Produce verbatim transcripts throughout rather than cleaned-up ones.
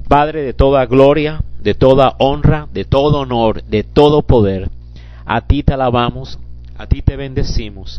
Padre de toda gloria, de toda honra, de todo honor, de todo poder, a ti te alabamos, a ti te bendecimos.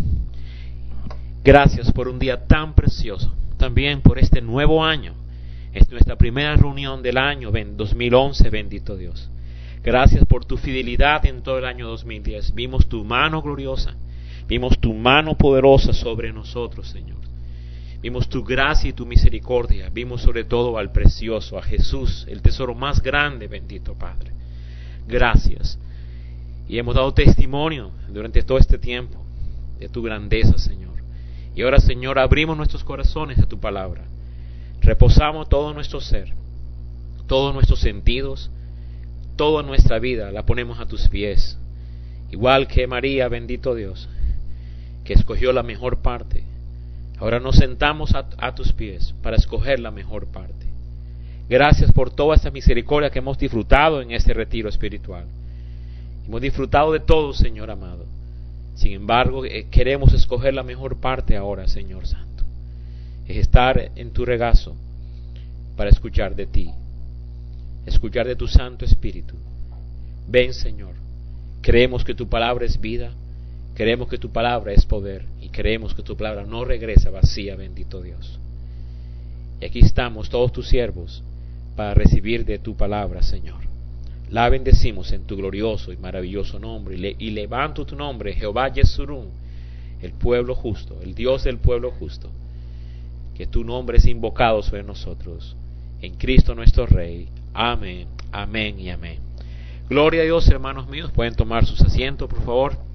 Gracias por un día tan precioso, también por este nuevo año. Es nuestra primera reunión del año dos mil once, bendito Dios. Gracias por tu fidelidad en todo el año dos mil diez. Vimos tu mano gloriosa, vimos tu mano poderosa sobre nosotros, Señor. Vimos tu gracia y tu misericordia. Vimos sobre todo al precioso, a Jesús, el tesoro más grande, bendito Padre. Gracias. Y hemos dado testimonio durante todo este tiempo de tu grandeza, Señor. Y ahora, Señor, abrimos nuestros corazones a tu palabra. Reposamos todo nuestro ser, todos nuestros sentidos, toda nuestra vida la ponemos a tus pies. Igual que María, bendito Dios, que escogió la mejor parte. Ahora nos sentamos a, a tus pies para escoger la mejor parte. Gracias por toda esta misericordia que hemos disfrutado en este retiro espiritual. Hemos disfrutado de todo, Señor amado. Sin embargo, eh, queremos escoger la mejor parte ahora, Señor Santo. Es estar en tu regazo para escuchar de ti, escuchar de tu Santo Espíritu. Ven, Señor. Creemos que tu palabra es vida. Creemos que tu palabra es poder y creemos que tu palabra no regresa vacía, bendito Dios. Y aquí estamos todos tus siervos para recibir de tu palabra, Señor. La bendecimos en tu glorioso y maravilloso nombre y, le, y levanto tu nombre, Jehová Yesurún, el pueblo justo, el Dios del pueblo justo. Que tu nombre es invocado sobre nosotros, en Cristo nuestro Rey. Amén, amén y amén. Gloria a Dios, hermanos míos. Pueden tomar sus asientos, por favor.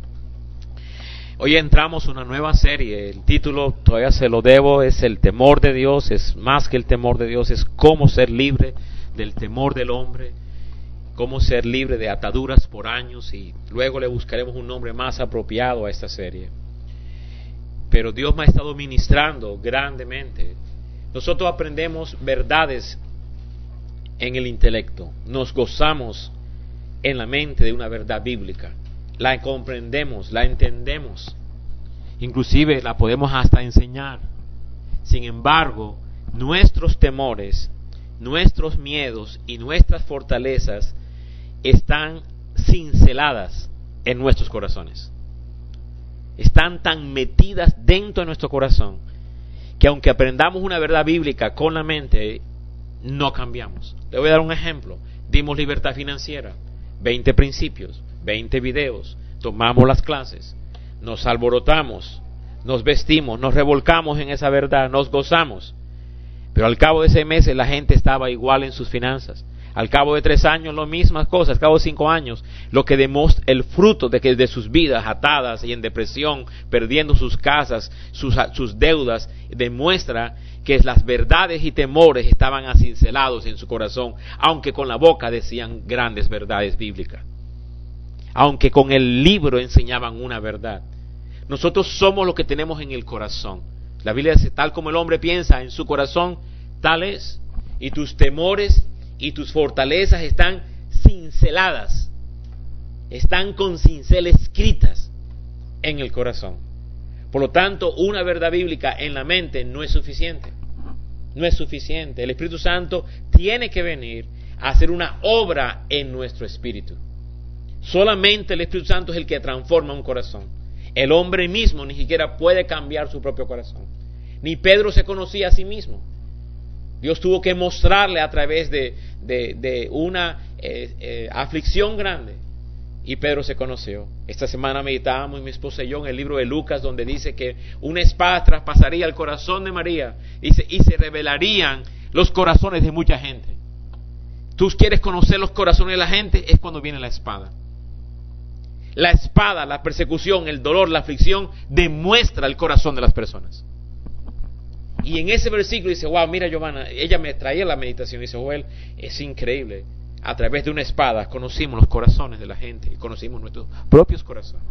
Hoy entramos en una nueva serie. El título todavía se lo debo, es el temor de Dios. Es más que el temor de Dios, es cómo ser libre del temor del hombre, cómo ser libre de ataduras por años, y luego le buscaremos un nombre más apropiado a esta serie. Pero Dios me ha estado ministrando grandemente. Nosotros aprendemos verdades en el intelecto, nos gozamos en la mente de una verdad bíblica, la comprendemos, la entendemos, inclusive la podemos hasta enseñar. Sin embargo, nuestros temores, nuestros miedos y nuestras fortalezas están cinceladas en nuestros corazones. Están tan metidas dentro de nuestro corazón que aunque aprendamos una verdad bíblica con la mente, no cambiamos. Le voy a dar un ejemplo. Dimos libertad financiera, veinte principios, veinte videos, tomamos las clases, nos alborotamos, nos vestimos, nos revolcamos en esa verdad, nos gozamos. Pero al cabo de seis meses la gente estaba igual en sus finanzas. Al cabo de tres años, las mismas cosas. Al cabo de cinco años, lo que demuestra el fruto de que de sus vidas atadas y en depresión, perdiendo sus casas, sus, sus deudas, demuestra que las verdades y temores estaban acincelados en su corazón, aunque con la boca decían grandes verdades bíblicas, aunque con el libro enseñaban una verdad. Nosotros somos lo que tenemos en el corazón. La Biblia dice, tal como el hombre piensa en su corazón, tal es. Y tus temores y tus fortalezas están cinceladas, están con cincel escritas en el corazón. Por lo tanto, una verdad bíblica en la mente no es suficiente. No es suficiente. El Espíritu Santo tiene que venir a hacer una obra en nuestro espíritu. Solamente el Espíritu Santo es el que transforma un corazón. El hombre mismo ni siquiera puede cambiar su propio corazón. Ni Pedro se conocía a sí mismo. Dios tuvo que mostrarle a través de, de, de una eh, eh, aflicción grande. Y Pedro se conoció. Esta semana meditábamos, mi esposa y yo, en el libro de Lucas, donde dice que una espada traspasaría el corazón de María. Dice, y se revelarían los corazones de mucha gente. Tú quieres conocer los corazones de la gente, es cuando viene la espada. La espada, la persecución, el dolor, la aflicción, demuestra el corazón de las personas. Y en ese versículo dice, wow, mira Giovanna, ella me traía la meditación, dice, Joel, es increíble. A través de una espada conocimos los corazones de la gente y conocimos nuestros propios corazones.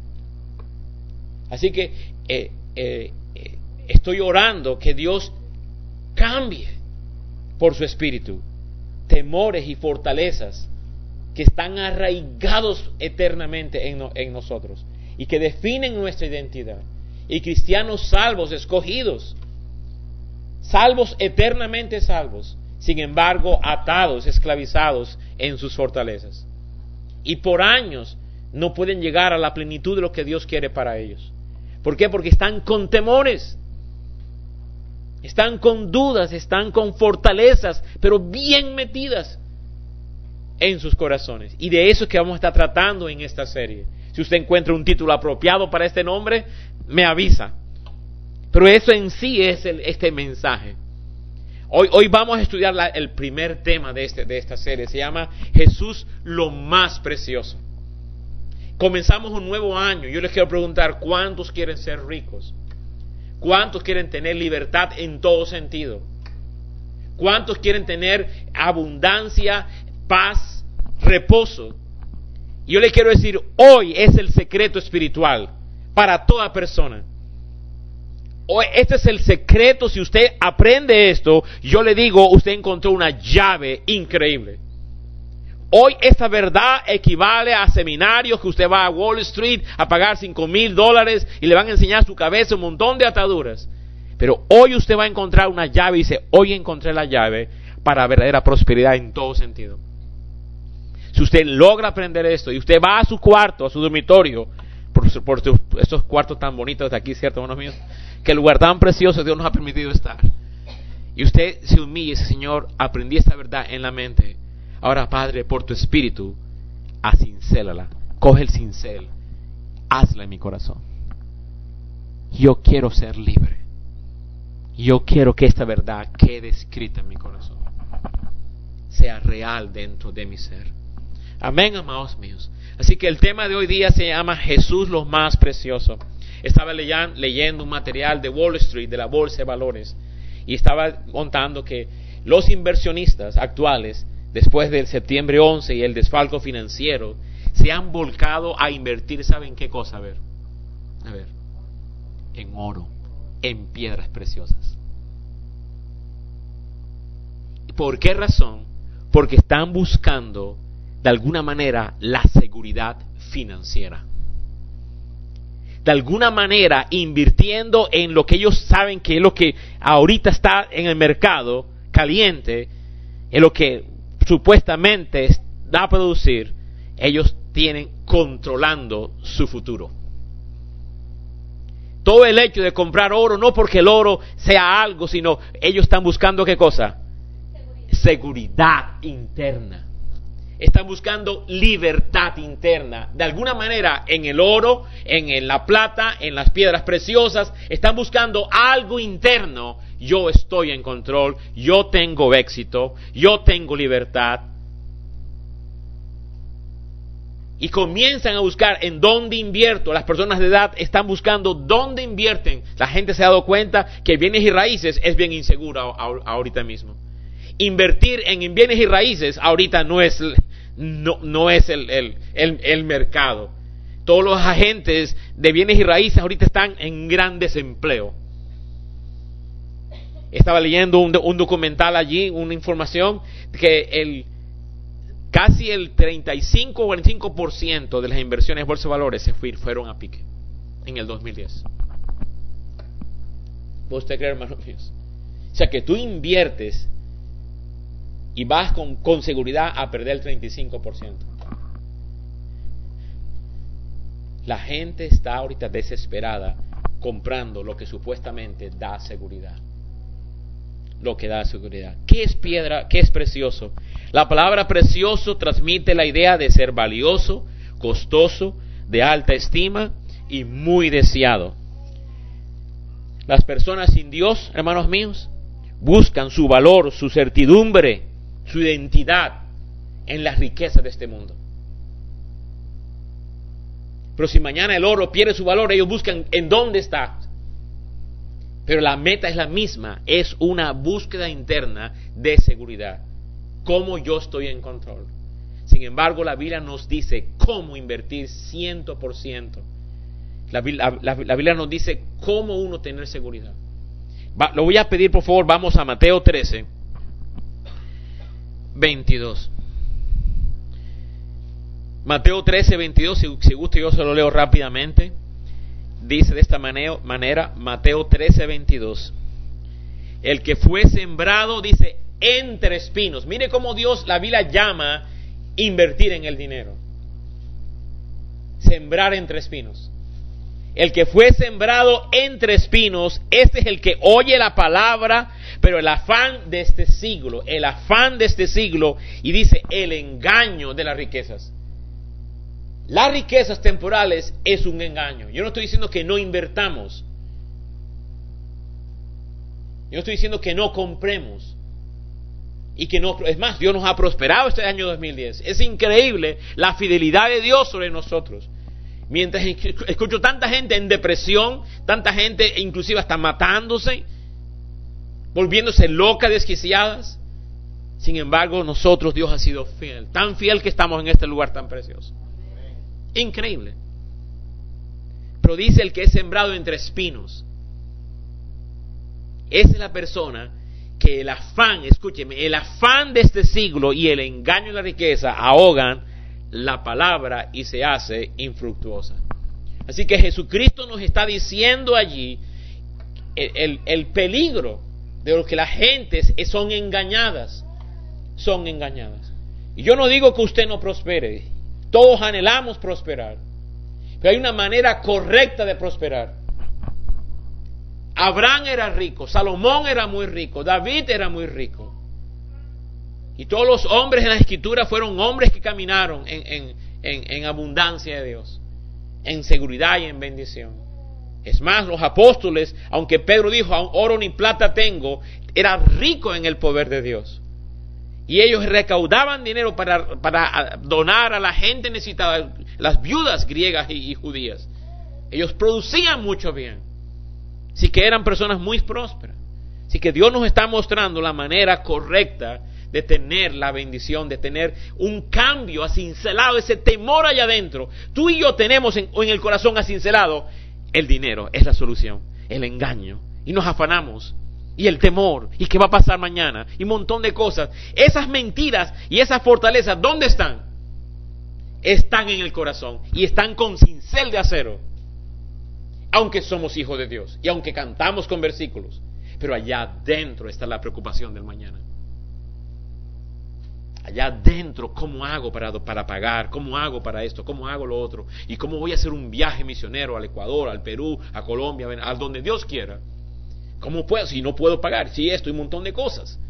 Así que eh, eh, eh, estoy orando que Dios cambie por su espíritu temores y fortalezas que están arraigados eternamente en, no, en nosotros y que definen nuestra identidad. Y cristianos salvos, escogidos, salvos eternamente salvos, sin embargo atados, esclavizados en sus fortalezas. Y por años no pueden llegar a la plenitud de lo que Dios quiere para ellos. ¿Por qué? Porque están con temores, están con dudas, están con fortalezas, pero bien metidas en sus corazones. Y de eso es que vamos a estar tratando en esta serie. Si usted encuentra un título apropiado para este nombre, me avisa. Pero eso en sí es el, este mensaje. Hoy, hoy vamos a estudiar la, el primer tema de, este, de esta serie. Se llama Jesús lo más precioso. Comenzamos un nuevo año. Yo les quiero preguntar, ¿cuántos quieren ser ricos? ¿Cuántos quieren tener libertad en todo sentido? ¿Cuántos quieren tener abundancia, paz, reposo? Yo les quiero decir, hoy es el secreto espiritual para toda persona. Hoy, este es el secreto. Si usted aprende esto, yo le digo, usted encontró una llave increíble. Hoy esta verdad equivale a seminarios que usted va a Wall Street a pagar cinco mil dólares y le van a enseñar a su cabeza un montón de ataduras. Pero hoy usted va a encontrar una llave y dice, hoy encontré la llave para verdadera prosperidad en todo sentido. Si usted logra aprender esto y usted va a su cuarto, a su dormitorio, por, por su, estos cuartos tan bonitos de aquí, ¿cierto, hermanos míos? Que el lugar tan precioso Dios nos ha permitido estar. Y usted se humilla y dice, Señor, aprendí esta verdad en la mente. Ahora, Padre, por tu espíritu, acincélala. Coge el cincel, hazla en mi corazón. Yo quiero ser libre. Yo quiero que esta verdad quede escrita en mi corazón, sea real dentro de mi ser. Amén, amados míos. Así que el tema de hoy día se llama Jesús lo más precioso. Estaba leyan, leyendo un material de Wall Street, de la Bolsa de Valores, y estaba contando que los inversionistas actuales, después del septiembre once y el desfalco financiero, se han volcado a invertir, ¿saben qué cosa? A ver, a ver, en oro, en piedras preciosas. ¿Por qué razón? Porque están buscando, de alguna manera, la seguridad financiera. De alguna manera, invirtiendo en lo que ellos saben que es lo que ahorita está en el mercado caliente, en lo que supuestamente va a producir, ellos tienen controlando su futuro. Todo el hecho de comprar oro, no porque el oro sea algo, sino ellos están buscando ¿qué cosa? Seguridad, Seguridad interna. Están buscando libertad interna. De alguna manera, en el oro, en la plata, en las piedras preciosas, están buscando algo interno. Yo estoy en control, yo tengo éxito, yo tengo libertad. Y comienzan a buscar en dónde invierto. Las personas de edad están buscando dónde invierten. La gente se ha dado cuenta que bienes y raíces es bien inseguro ahorita mismo. Invertir en bienes y raíces ahorita no es, no, no es el, el, el, el mercado. Todos los agentes de bienes y raíces ahorita están en gran desempleo. Estaba leyendo un, un documental allí, una información que el casi el treinta y cinco o cuarenta y cinco por ciento de las inversiones de bolsa de valores se fueron a pique en el dos mil diez. ¿Puede usted creer, hermanos míos? O sea que tú inviertes y vas con, con seguridad a perder el treinta y cinco por ciento. La gente está ahorita desesperada comprando lo que supuestamente da seguridad. Lo que da seguridad. ¿Qué es piedra? ¿Qué es precioso? La palabra precioso transmite la idea de ser valioso, costoso, de alta estima y muy deseado. Las personas sin Dios, hermanos míos, buscan su valor, su certidumbre, su identidad en las riquezas de este mundo. Pero si mañana el oro pierde su valor, ellos buscan en dónde está. Pero la meta es la misma, es una búsqueda interna de seguridad. ¿Cómo yo estoy en control? Sin embargo, la Biblia nos dice cómo invertir cien por ciento. La, la, la, la Biblia nos dice cómo uno tener seguridad. Va, lo voy a pedir, por favor, vamos a Mateo trece, veintidós. Mateo trece, veintidós, si, si gusta yo se lo leo rápidamente. Dice de esta manera, manera Mateo trece, veintidós. El que fue sembrado, dice, entre espinos. Mire cómo Dios, la Biblia llama invertir en el dinero. Sembrar entre espinos. El que fue sembrado entre espinos, este es el que oye la palabra, pero el afán de este siglo, el afán de este siglo, y dice el engaño de las riquezas. Las riquezas temporales es un engaño. Yo no estoy diciendo que no invertamos. Yo no estoy diciendo que no compremos. Y que no, es más, Dios nos ha prosperado este año dos mil diez. Es increíble la fidelidad de Dios sobre nosotros. Mientras escucho tanta gente en depresión, tanta gente inclusive hasta matándose, volviéndose locas, desquiciadas. Sin embargo, nosotros, Dios ha sido fiel, tan fiel que estamos en este lugar tan precioso. Increíble. Pero dice el que es sembrado entre espinos. Esa es la persona que el afán, escúcheme, el afán de este siglo y el engaño de la riqueza ahogan la palabra y se hace infructuosa. Así que Jesucristo nos está diciendo allí el, el, el peligro de lo que las gentes son engañadas, son engañadas. Y yo no digo que usted no prospere, todos anhelamos prosperar, pero hay una manera correcta de prosperar. Abraham era rico, Salomón era muy rico, David era muy rico. Y todos los hombres en la Escritura fueron hombres que caminaron en, en, en, en abundancia de Dios, en seguridad y en bendición. Es más, los apóstoles, aunque Pedro dijo, oro ni plata tengo, era rico en el poder de Dios. Y ellos recaudaban dinero para, para donar a la gente necesitada, las viudas griegas y, y judías. Ellos producían mucho bien. Así que eran personas muy prósperas. Así que Dios nos está mostrando la manera correcta de tener la bendición, de tener un cambio acincelado, ese temor allá adentro. Tú y yo tenemos en, en el corazón acincelado, el dinero es la solución, el engaño, y nos afanamos, y el temor, y qué va a pasar mañana, y un montón de cosas. Esas mentiras y esas fortalezas, ¿dónde están? Están en el corazón, y están con cincel de acero, aunque somos hijos de Dios, y aunque cantamos con versículos, pero allá adentro está la preocupación del mañana. Allá adentro, ¿cómo hago para, para pagar? ¿Cómo hago para esto? ¿Cómo hago lo otro? ¿Y cómo voy a hacer un viaje misionero al Ecuador, al Perú, a Colombia, a donde Dios quiera? ¿Cómo puedo? Si no puedo pagar, si esto y un montón de cosas.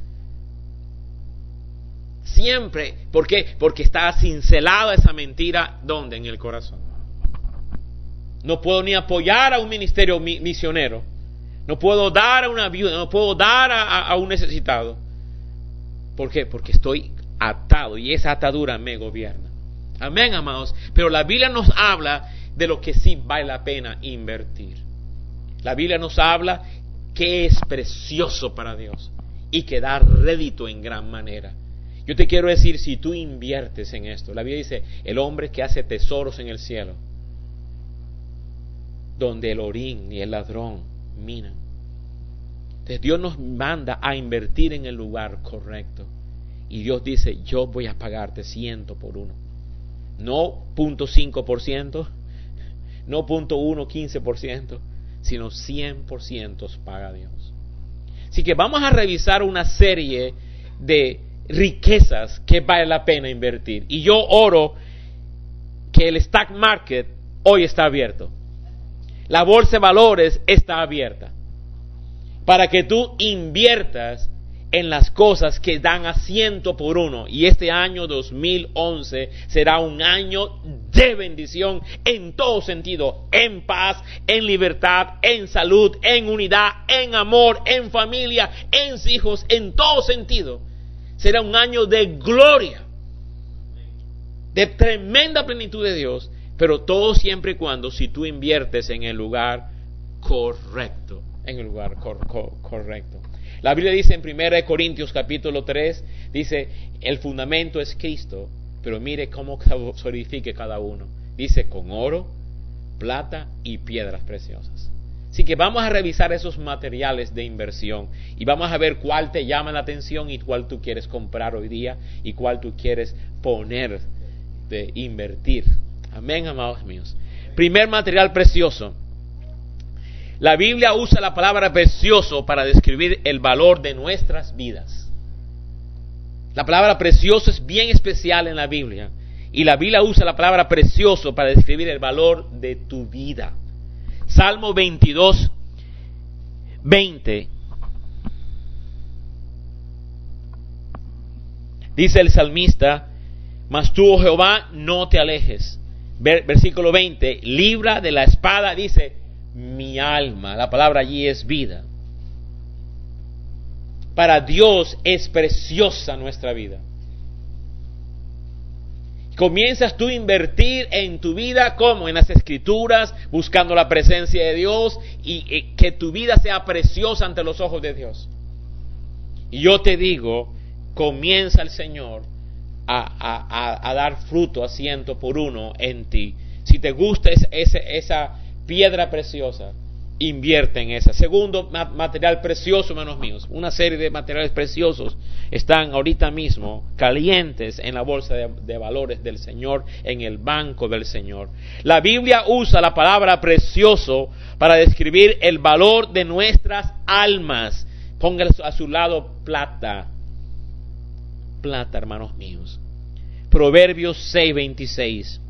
Siempre, ¿por qué? Porque está cincelada esa mentira, ¿dónde? En el corazón. No puedo ni apoyar a un ministerio mi, misionero. No puedo dar a una viuda, no puedo dar a, a, a un necesitado. ¿Por qué? Porque estoy atado y esa atadura me gobierna. Amén, amados. Pero la Biblia nos habla de lo que sí vale la pena invertir. La Biblia nos habla que es precioso para Dios y que da rédito en gran manera. Yo te quiero decir, si tú inviertes en esto, la Biblia dice, el hombre que hace tesoros en el cielo, donde el orín y el ladrón minan. Entonces Dios nos manda a invertir en el lugar correcto. Y Dios dice, yo voy a pagarte ciento por uno. No punto cinco por ciento, no punto uno, quince por ciento, sino cien por ciento paga Dios. Así que vamos a revisar una serie de riquezas que vale la pena invertir. Y yo oro que el stock market hoy está abierto. La bolsa de valores está abierta. Para que tú inviertas en las cosas que dan a ciento por uno. Y este año dos mil once será un año de bendición en todo sentido. En paz, en libertad, en salud, en unidad, en amor, en familia, en hijos, en todo sentido. Será un año de gloria, de tremenda plenitud de Dios. Pero todo siempre y cuando si tú inviertes en el lugar correcto. En el lugar cor- cor- correcto. La Biblia dice en primera de Corintios capítulo tres, dice, el fundamento es Cristo, pero mire cómo solidifique cada uno. Dice, con oro, plata y piedras preciosas. Así que vamos a revisar esos materiales de inversión y vamos a ver cuál te llama la atención y cuál tú quieres comprar hoy día y cuál tú quieres poner de invertir. Amén, amados míos. Primer material precioso. La Biblia usa la palabra precioso para describir el valor de nuestras vidas. La palabra precioso es bien especial en la Biblia. Y la Biblia usa la palabra precioso para describir el valor de tu vida. Salmo veintidós, veinte. Dice el salmista: mas tú, oh Jehová, no te alejes. Versículo veinte, libra de la espada, dice, mi alma. La palabra allí es vida. Para Dios es preciosa nuestra vida. Comienzas tú a invertir en tu vida, como en las Escrituras, buscando la presencia de Dios y, y que tu vida sea preciosa ante los ojos de Dios. Y yo te digo, comienza el Señor a, a, a, a dar fruto a ciento por uno en ti. Si te gusta esa, esa, esa piedra preciosa, invierte en esa. Segundo, material precioso, hermanos míos. Una serie de materiales preciosos están ahorita mismo calientes en la bolsa de, de valores del Señor, en el banco del Señor. La Biblia usa la palabra precioso para describir el valor de nuestras almas. Póngale a su lado plata. Plata, hermanos míos. Proverbios seis veintiséis.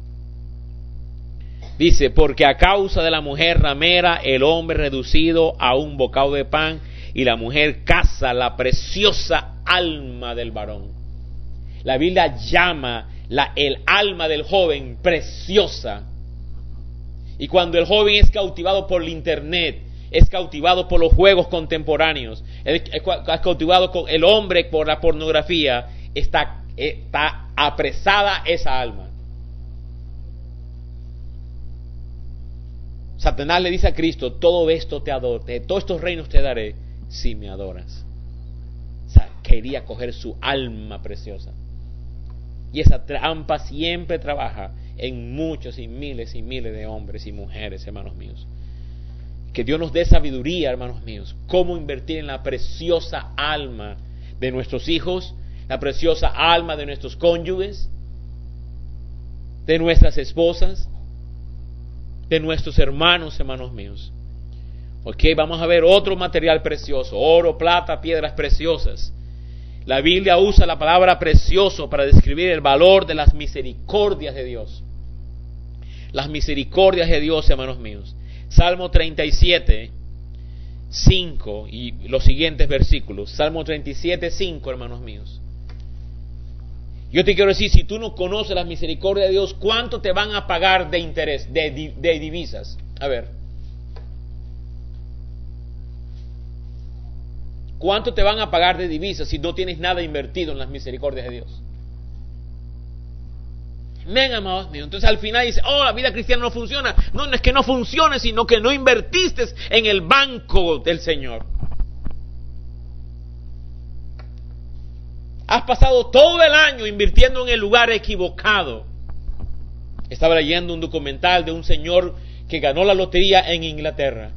Dice, porque a causa de la mujer ramera, el hombre reducido a un bocado de pan, y la mujer caza la preciosa alma del varón. La Biblia llama la, el alma del joven preciosa. Y cuando el joven es cautivado por el internet, es cautivado por los juegos contemporáneos, es, es, es cautivado con el hombre por la pornografía, está, está apresada esa alma. Satanás le dice a Cristo, todo esto te adoro, todos estos reinos te daré si me adoras. O sea, quería coger su alma preciosa. Y esa trampa siempre trabaja en muchos y miles y miles de hombres y mujeres, hermanos míos. Que Dios nos dé sabiduría, hermanos míos, cómo invertir en la preciosa alma de nuestros hijos, la preciosa alma de nuestros cónyuges, de nuestras esposas, de nuestros hermanos, hermanos míos. Ok, vamos a ver otro material precioso: oro, plata, piedras preciosas. La Biblia usa la palabra precioso para describir el valor de las misericordias de Dios. Las misericordias de Dios, hermanos míos. Salmo treinta y siete, cinco y los siguientes versículos. Salmo treinta y siete, cinco, hermanos míos. Yo te quiero decir, si tú no conoces las misericordias de Dios, ¿cuánto te van a pagar de interés, de, de divisas? A ver. ¿Cuánto te van a pagar de divisas si no tienes nada invertido en las misericordias de Dios? Amén, amados míos. Entonces al final dice, oh, la vida cristiana no funciona. No, no es que no funcione, sino que no invertiste en el banco del Señor. Has pasado todo el año invirtiendo en el lugar equivocado. Estaba leyendo un documental de un señor que ganó la lotería en Inglaterra.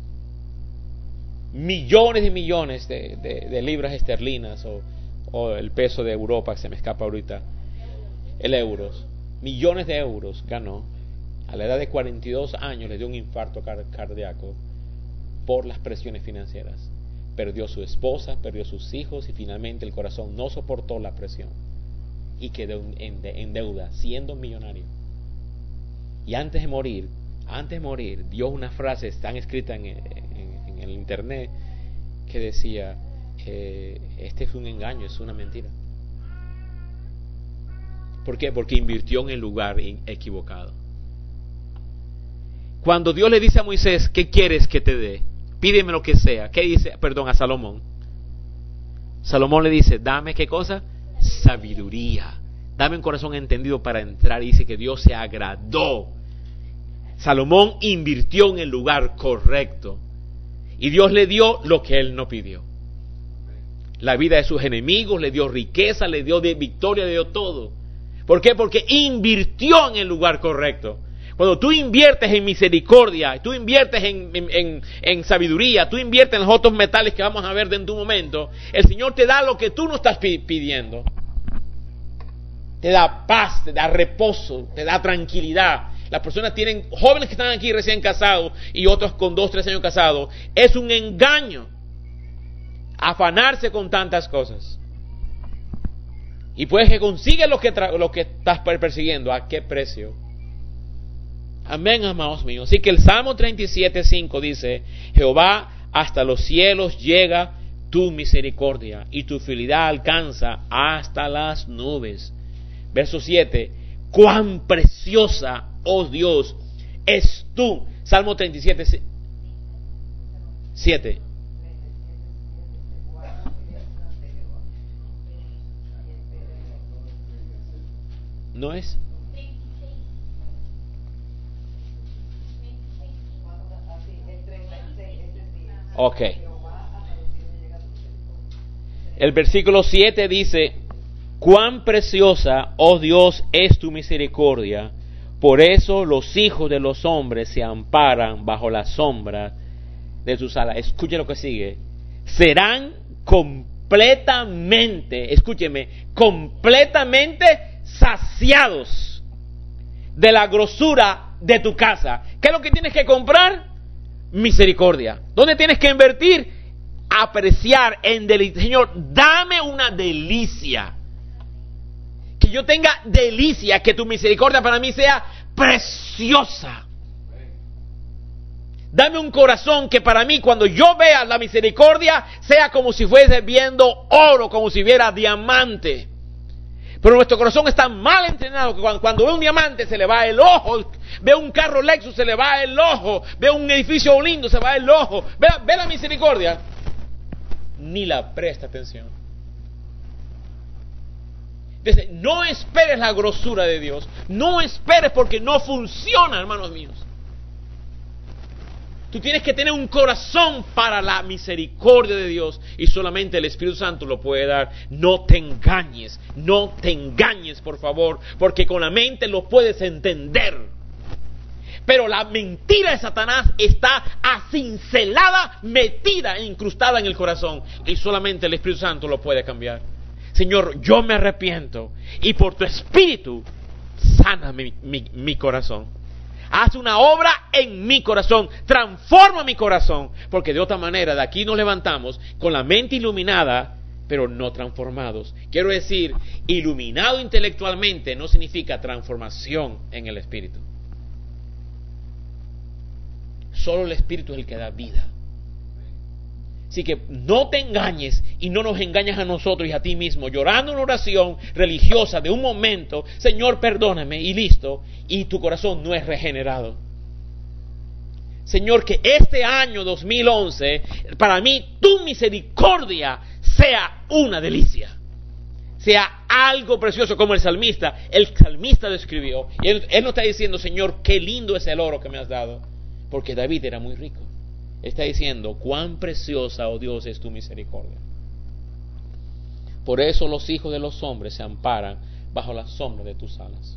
Millones y millones de, de, de libras esterlinas o, o el peso de Europa, que se me escapa ahorita, el euros. Millones de euros ganó. A la edad de cuarenta y dos años le dio un infarto cardíaco por las presiones financieras. Perdió su esposa, perdió sus hijos y finalmente el corazón no soportó la presión y quedó en, en deuda, siendo millonario. Y antes de morir, antes de morir, dio una frase, están escritas en, en, en el internet, que decía, eh, este es un engaño, es una mentira. ¿Por qué? Porque invirtió en el lugar equivocado. Cuando Dios le dice a Moisés, ¿qué quieres que te dé? Pídeme lo que sea. ¿Qué dice? Perdón, a Salomón. Salomón le dice, dame ¿qué cosa? Sabiduría. Dame un corazón entendido para entrar. Y dice que Dios se agradó. Salomón invirtió en el lugar correcto. Y Dios le dio lo que él no pidió. La vida de sus enemigos, le dio riqueza, le dio de victoria, le dio todo. ¿Por qué? Porque invirtió en el lugar correcto. Cuando tú inviertes en misericordia, tú inviertes en, en, en, en sabiduría, tú inviertes en los otros metales que vamos a ver dentro de un momento, el Señor te da lo que tú no estás pidiendo. Te da paz, te da reposo, te da tranquilidad. Las personas tienen, jóvenes que están aquí recién casados y otros con dos, tres años casados, es un engaño afanarse con tantas cosas. Y pues que consigue lo que, tra- lo que estás persiguiendo. ¿A qué precio? Amén, amados míos. Así que el Salmo treinta y siete, cinco dice: Jehová, hasta los cielos llega tu misericordia, y tu fidelidad alcanza hasta las nubes. Verso siete: cuán preciosa, oh Dios, es tú. Salmo treinta y siete, siete. ¿No es? Ok. El versículo siete dice: cuán preciosa, oh Dios, es tu misericordia, por eso los hijos de los hombres se amparan bajo la sombra de tus alas. Escuche lo que sigue: serán completamente, escúcheme, completamente saciados de la grosura de tu casa. ¿Qué es lo que tienes que comprar? Misericordia. ¿Dónde tienes que invertir? Apreciar, en delicia. Señor, dame una delicia. Que yo tenga delicia, que tu misericordia para mí sea preciosa. Dame un corazón que para mí, cuando yo vea la misericordia, sea como si fuese viendo oro, como si viera diamante. Pero nuestro corazón está mal entrenado, que cuando, cuando ve un diamante se le va el ojo, ve un carro Lexus se le va el ojo, ve un edificio lindo se va el ojo, ve, ve la misericordia, ni la presta atención. Entonces, no esperes la grosura de Dios, no esperes, porque no funciona, hermanos míos. Tú tienes que tener un corazón para la misericordia de Dios, y solamente el Espíritu Santo lo puede dar. No te engañes, no te engañes, por favor, porque con la mente lo puedes entender, pero la mentira de Satanás está acincelada, metida e incrustada en el corazón, y solamente el Espíritu Santo lo puede cambiar. Señor, yo me arrepiento, y por tu Espíritu sana mi, mi, mi corazón. Haz una obra en mi corazón, transforma mi corazón, porque de otra manera de aquí nos levantamos con la mente iluminada, pero no transformados. Quiero decir, iluminado intelectualmente no significa transformación en el espíritu. Solo el Espíritu es el que da vida. Así que no te engañes, y no nos engañas a nosotros y a ti mismo, llorando una oración religiosa de un momento: Señor, perdóname, y listo, y tu corazón no es regenerado. Señor, que este año dos mil once, para mí, tu misericordia sea una delicia, sea algo precioso, como el salmista. El salmista lo escribió, y él, él no está diciendo: Señor, qué lindo es el oro que me has dado, porque David era muy rico. Está diciendo: cuán preciosa, oh Dios, es tu misericordia. Por eso los hijos de los hombres se amparan bajo la sombra de tus alas.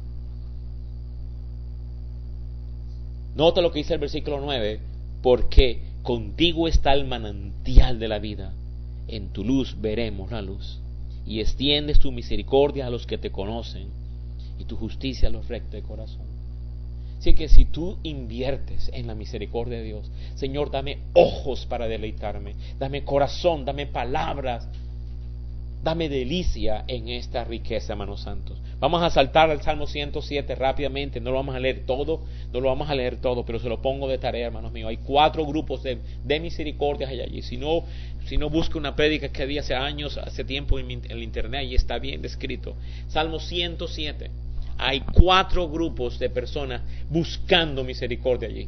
Nota lo que dice el versículo nueve: porque contigo está el manantial de la vida, en tu luz veremos la luz, y extiendes tu misericordia a los que te conocen, y tu justicia a los rectos de corazón. Así que si tú inviertes en la misericordia de Dios, Señor, dame ojos para deleitarme, dame corazón, dame palabras, dame delicia en esta riqueza, hermanos santos. Vamos a saltar al Salmo ciento siete rápidamente, no lo vamos a leer todo, no lo vamos a leer todo, pero se lo pongo de tarea, hermanos míos. Hay cuatro grupos de, de misericordias allí. Si no, si no busca una prédica que di hace años, hace tiempo en, en el internet, y está bien descrito. Salmo ciento siete. Hay cuatro grupos de personas buscando misericordia allí.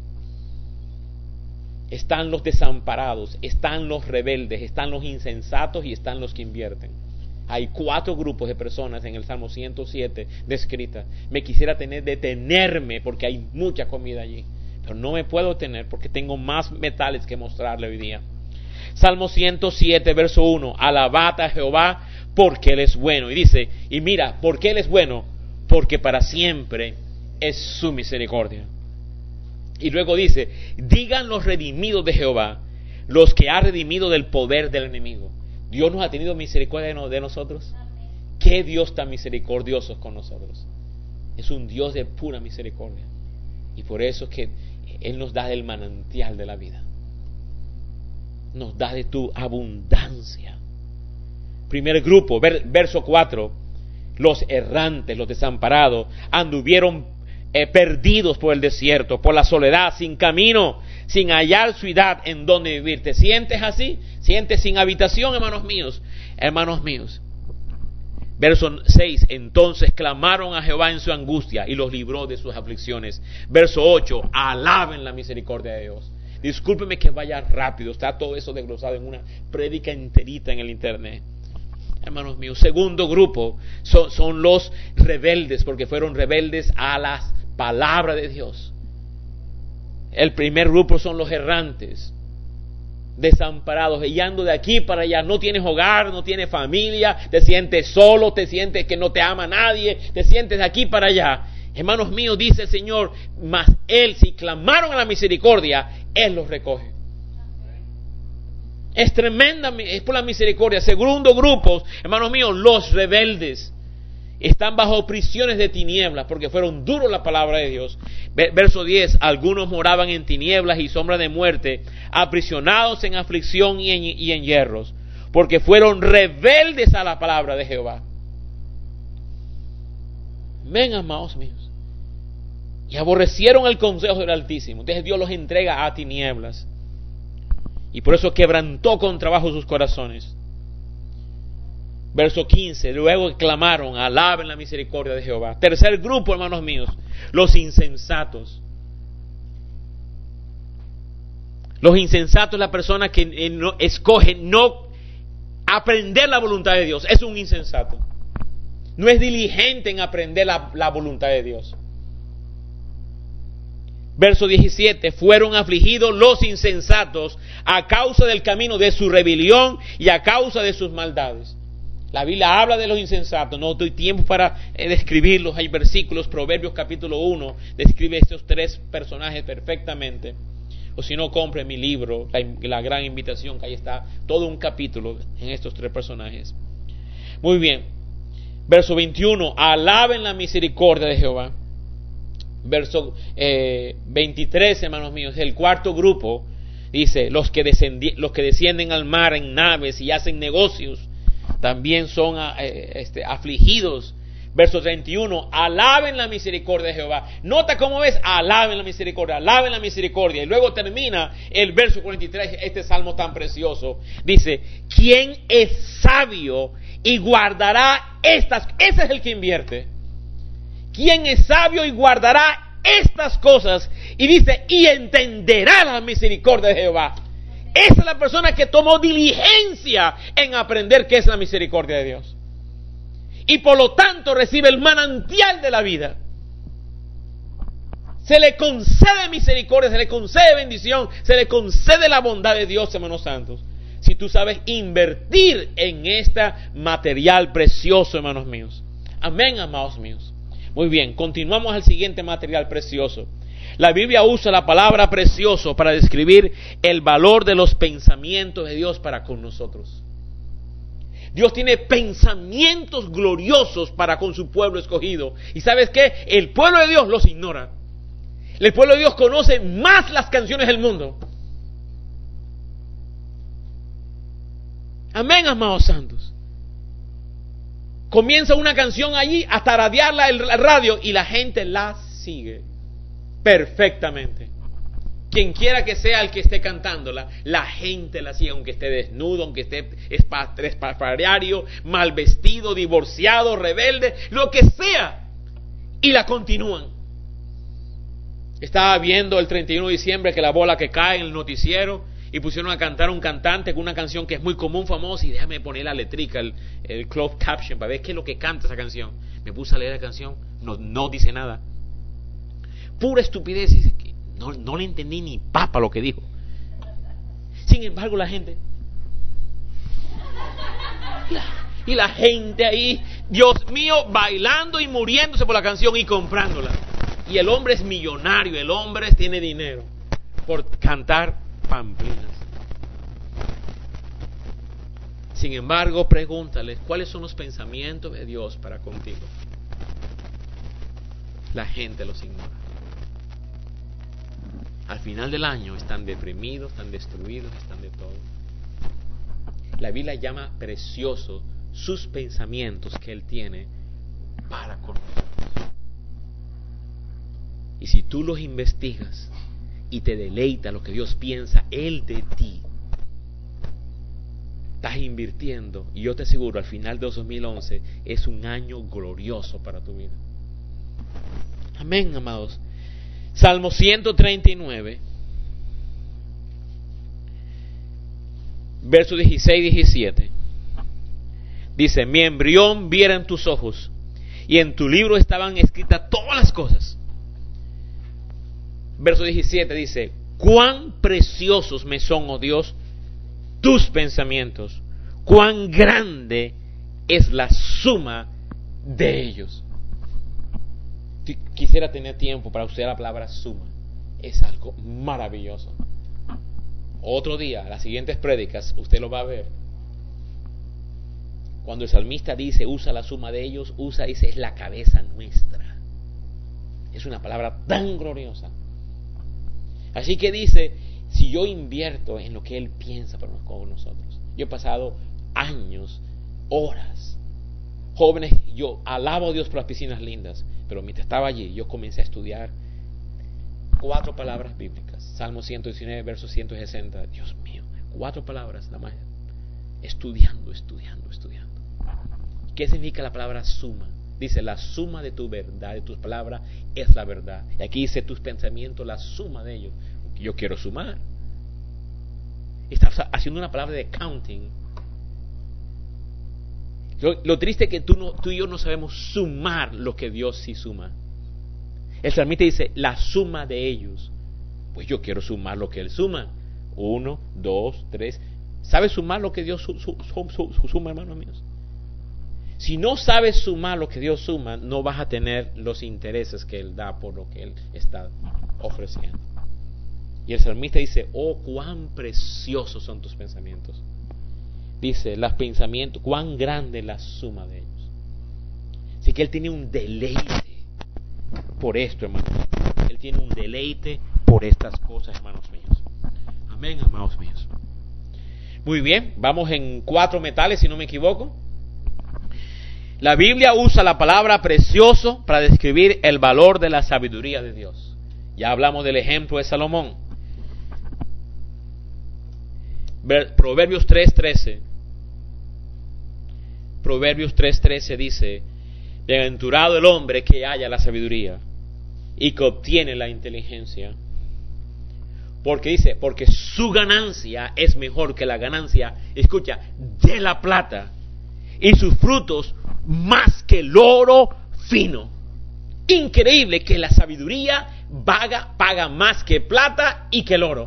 Están los desamparados, están los rebeldes, están los insensatos y están los que invierten. Hay cuatro grupos de personas en el Salmo ciento siete descritas. Me quisiera tener, detenerme, porque hay mucha comida allí, pero no me puedo detener porque tengo más metales que mostrarle hoy día. Salmo ciento siete, verso uno: alabad a Jehová porque Él es bueno. Y dice, y mira, ¿por qué Él es bueno? Porque para siempre es su misericordia. Y luego dice: digan los redimidos de Jehová, los que ha redimido del poder del enemigo. Dios nos ha tenido misericordia de nosotros. ¿Qué Dios tan misericordioso con nosotros? Es un Dios de pura misericordia, y por eso es que Él nos da del manantial de la vida, nos da de tu abundancia. Primer grupo, verso cuatro: Los errantes, los desamparados, anduvieron eh, perdidos por el desierto, por la soledad, sin camino, sin hallar ciudad en donde vivir. ¿Te sientes así? ¿Sientes sin habitación, hermanos míos? Hermanos míos. Verso seis, entonces clamaron a Jehová en su angustia y los libró de sus aflicciones. Verso ocho, alaben la misericordia de Dios. Discúlpeme que vaya rápido, está todo eso desglosado en una prédica enterita en el internet. Hermanos míos, segundo grupo son, son los rebeldes, porque fueron rebeldes a la palabra de Dios. El primer grupo son los errantes, desamparados, guiando de aquí para allá. No tienes hogar, no tienes familia, te sientes solo, te sientes que no te ama nadie, te sientes de aquí para allá. Hermanos míos, dice el Señor, mas Él, si clamaron a la misericordia, Él los recoge. Es tremenda, es por la misericordia. Segundo grupo, hermanos míos, los rebeldes. Están bajo prisiones de tinieblas, porque fueron duros la palabra de Dios. Verso diez, algunos moraban en tinieblas y sombra de muerte, aprisionados en aflicción y en, y en hierros, porque fueron rebeldes a la palabra de Jehová. Ven, amados míos. Y aborrecieron el consejo del Altísimo. Entonces Dios los entrega a tinieblas. Y por eso quebrantó con trabajo sus corazones. Verso quince, luego clamaron, alaben la misericordia de Jehová. Tercer grupo, hermanos míos, los insensatos. Los insensatos es la persona que eh, no, escoge no aprender la voluntad de Dios. Es un insensato. No es diligente en aprender la, la voluntad de Dios. Verso diecisiete, fueron afligidos los insensatos a causa del camino de su rebelión y a causa de sus maldades. La Biblia habla de los insensatos, no doy tiempo para eh, describirlos. Hay versículos, Proverbios capítulo uno, describe estos tres personajes perfectamente. O si no, compre mi libro, la, la gran invitación, que ahí está todo un capítulo en estos tres personajes. Muy bien, verso veintiuno, alaben la misericordia de Jehová. Verso eh, veintitrés, hermanos míos, el cuarto grupo, dice, los que, descendi- los que descienden al mar en naves y hacen negocios, también son eh, este, afligidos. Verso treinta y uno, alaben la misericordia de Jehová. Nota cómo ves, alaben la misericordia, alaben la misericordia. Y luego termina el verso cuarenta y tres, este salmo tan precioso. Dice, ¿quién es sabio y guardará estas? Ese es el que invierte. ¿Quién es sabio y guardará estas cosas? Y dice, y entenderá la misericordia de Jehová. Esa es la persona que tomó diligencia en aprender qué es la misericordia de Dios. Y por lo tanto recibe el manantial de la vida. Se le concede misericordia, se le concede bendición, se le concede la bondad de Dios, hermanos santos. Si tú sabes invertir en este material precioso, hermanos míos. Amén, amados míos. Muy bien, continuamos al siguiente material precioso. La Biblia usa la palabra precioso para describir el valor de los pensamientos de Dios para con nosotros. Dios tiene pensamientos gloriosos para con su pueblo escogido. ¿Y sabes qué? El pueblo de Dios los ignora. El pueblo de Dios conoce más las canciones del mundo. Amén, amados santos. Comienza una canción allí hasta radiarla el radio y la gente la sigue perfectamente. Quien quiera que sea el que esté cantándola, la gente la sigue, aunque esté desnudo, aunque esté espalhario, mal vestido, divorciado, rebelde, lo que sea, y la continúan. Estaba viendo el treinta y uno de diciembre que la bola que cae en el noticiero y pusieron a cantar a un cantante con una canción que es muy común, famosa, y déjame poner la letrica, el, el closed caption, para ver qué es lo que canta esa canción. Me puse a leer la canción, no, no dice nada. Pura estupidez, y no, no le entendí ni papa lo que dijo. Sin embargo, la gente... Y la, y la gente ahí, Dios mío, bailando y muriéndose por la canción y comprándola. Y el hombre es millonario, el hombre tiene dinero por cantar pamplinas. Sin embargo, pregúntales, ¿cuáles son los pensamientos de Dios para contigo? La gente los ignora. Al final del año están deprimidos, están destruidos, están de todo. La Biblia llama precioso sus pensamientos que Él tiene para con nosotros. Y si tú los investigas y te deleita lo que Dios piensa Él de ti, estás invirtiendo, y yo te aseguro, al final de dos mil once es un año glorioso para tu vida. Amén, amados. Salmo ciento treinta y nueve, versos dieciséis y diecisiete. Dice: mi embrión viera en tus ojos, y en tu libro estaban escritas todas las cosas. Verso diecisiete dice: cuán preciosos me son, oh Dios, tus pensamientos, cuán grande es la suma de ellos. Quisiera tener tiempo para usar la palabra suma. Es algo maravilloso. Otro día, las siguientes prédicas, usted lo va a ver. Cuando el salmista dice, usa la suma de ellos, usa, dice, es la cabeza nuestra. Es una palabra tan gloriosa. Así que dice, si yo invierto en lo que Él piensa para con nosotros. Yo he pasado años, horas, jóvenes, yo alabo a Dios por las piscinas lindas, pero mientras estaba allí, yo comencé a estudiar cuatro palabras bíblicas. Salmo ciento diecinueve, verso ciento sesenta. Dios mío, cuatro palabras nada más. Estudiando, estudiando, estudiando. ¿Qué significa la palabra suma? Dice, la suma de tu verdad, de tus palabras, es la verdad. Y aquí dice, tus pensamientos, la suma de ellos. Yo quiero sumar. Estás haciendo una palabra de counting. Lo, lo triste es que tú, no, tú y yo no sabemos sumar lo que Dios sí suma. El salmista dice, la suma de ellos. Pues yo quiero sumar lo que Él suma. Uno, dos, tres. ¿Sabes sumar lo que Dios su, su, su, su, su, suma, hermanos míos? Si no sabes sumar lo que Dios suma, no vas a tener los intereses que Él da por lo que Él está ofreciendo. Y el salmista dice, oh, cuán preciosos son tus pensamientos. Dice, los pensamientos, cuán grande es la suma de ellos. Así que Él tiene un deleite por esto, hermanos. Él tiene un deleite por estas cosas, hermanos míos. Amén, amados míos. Muy bien, vamos en cuatro metales, si no me equivoco. La Biblia usa la palabra precioso para describir el valor de la sabiduría de Dios. Ya hablamos del ejemplo de Salomón. Proverbios tres trece. Proverbios tres trece dice, bienaventurado el hombre que halla la sabiduría y que obtiene la inteligencia. Porque dice, porque su ganancia es mejor que la ganancia, escucha, de la plata, y sus frutos más que el oro fino. Increíble que la sabiduría vaga, paga más que plata y que el oro.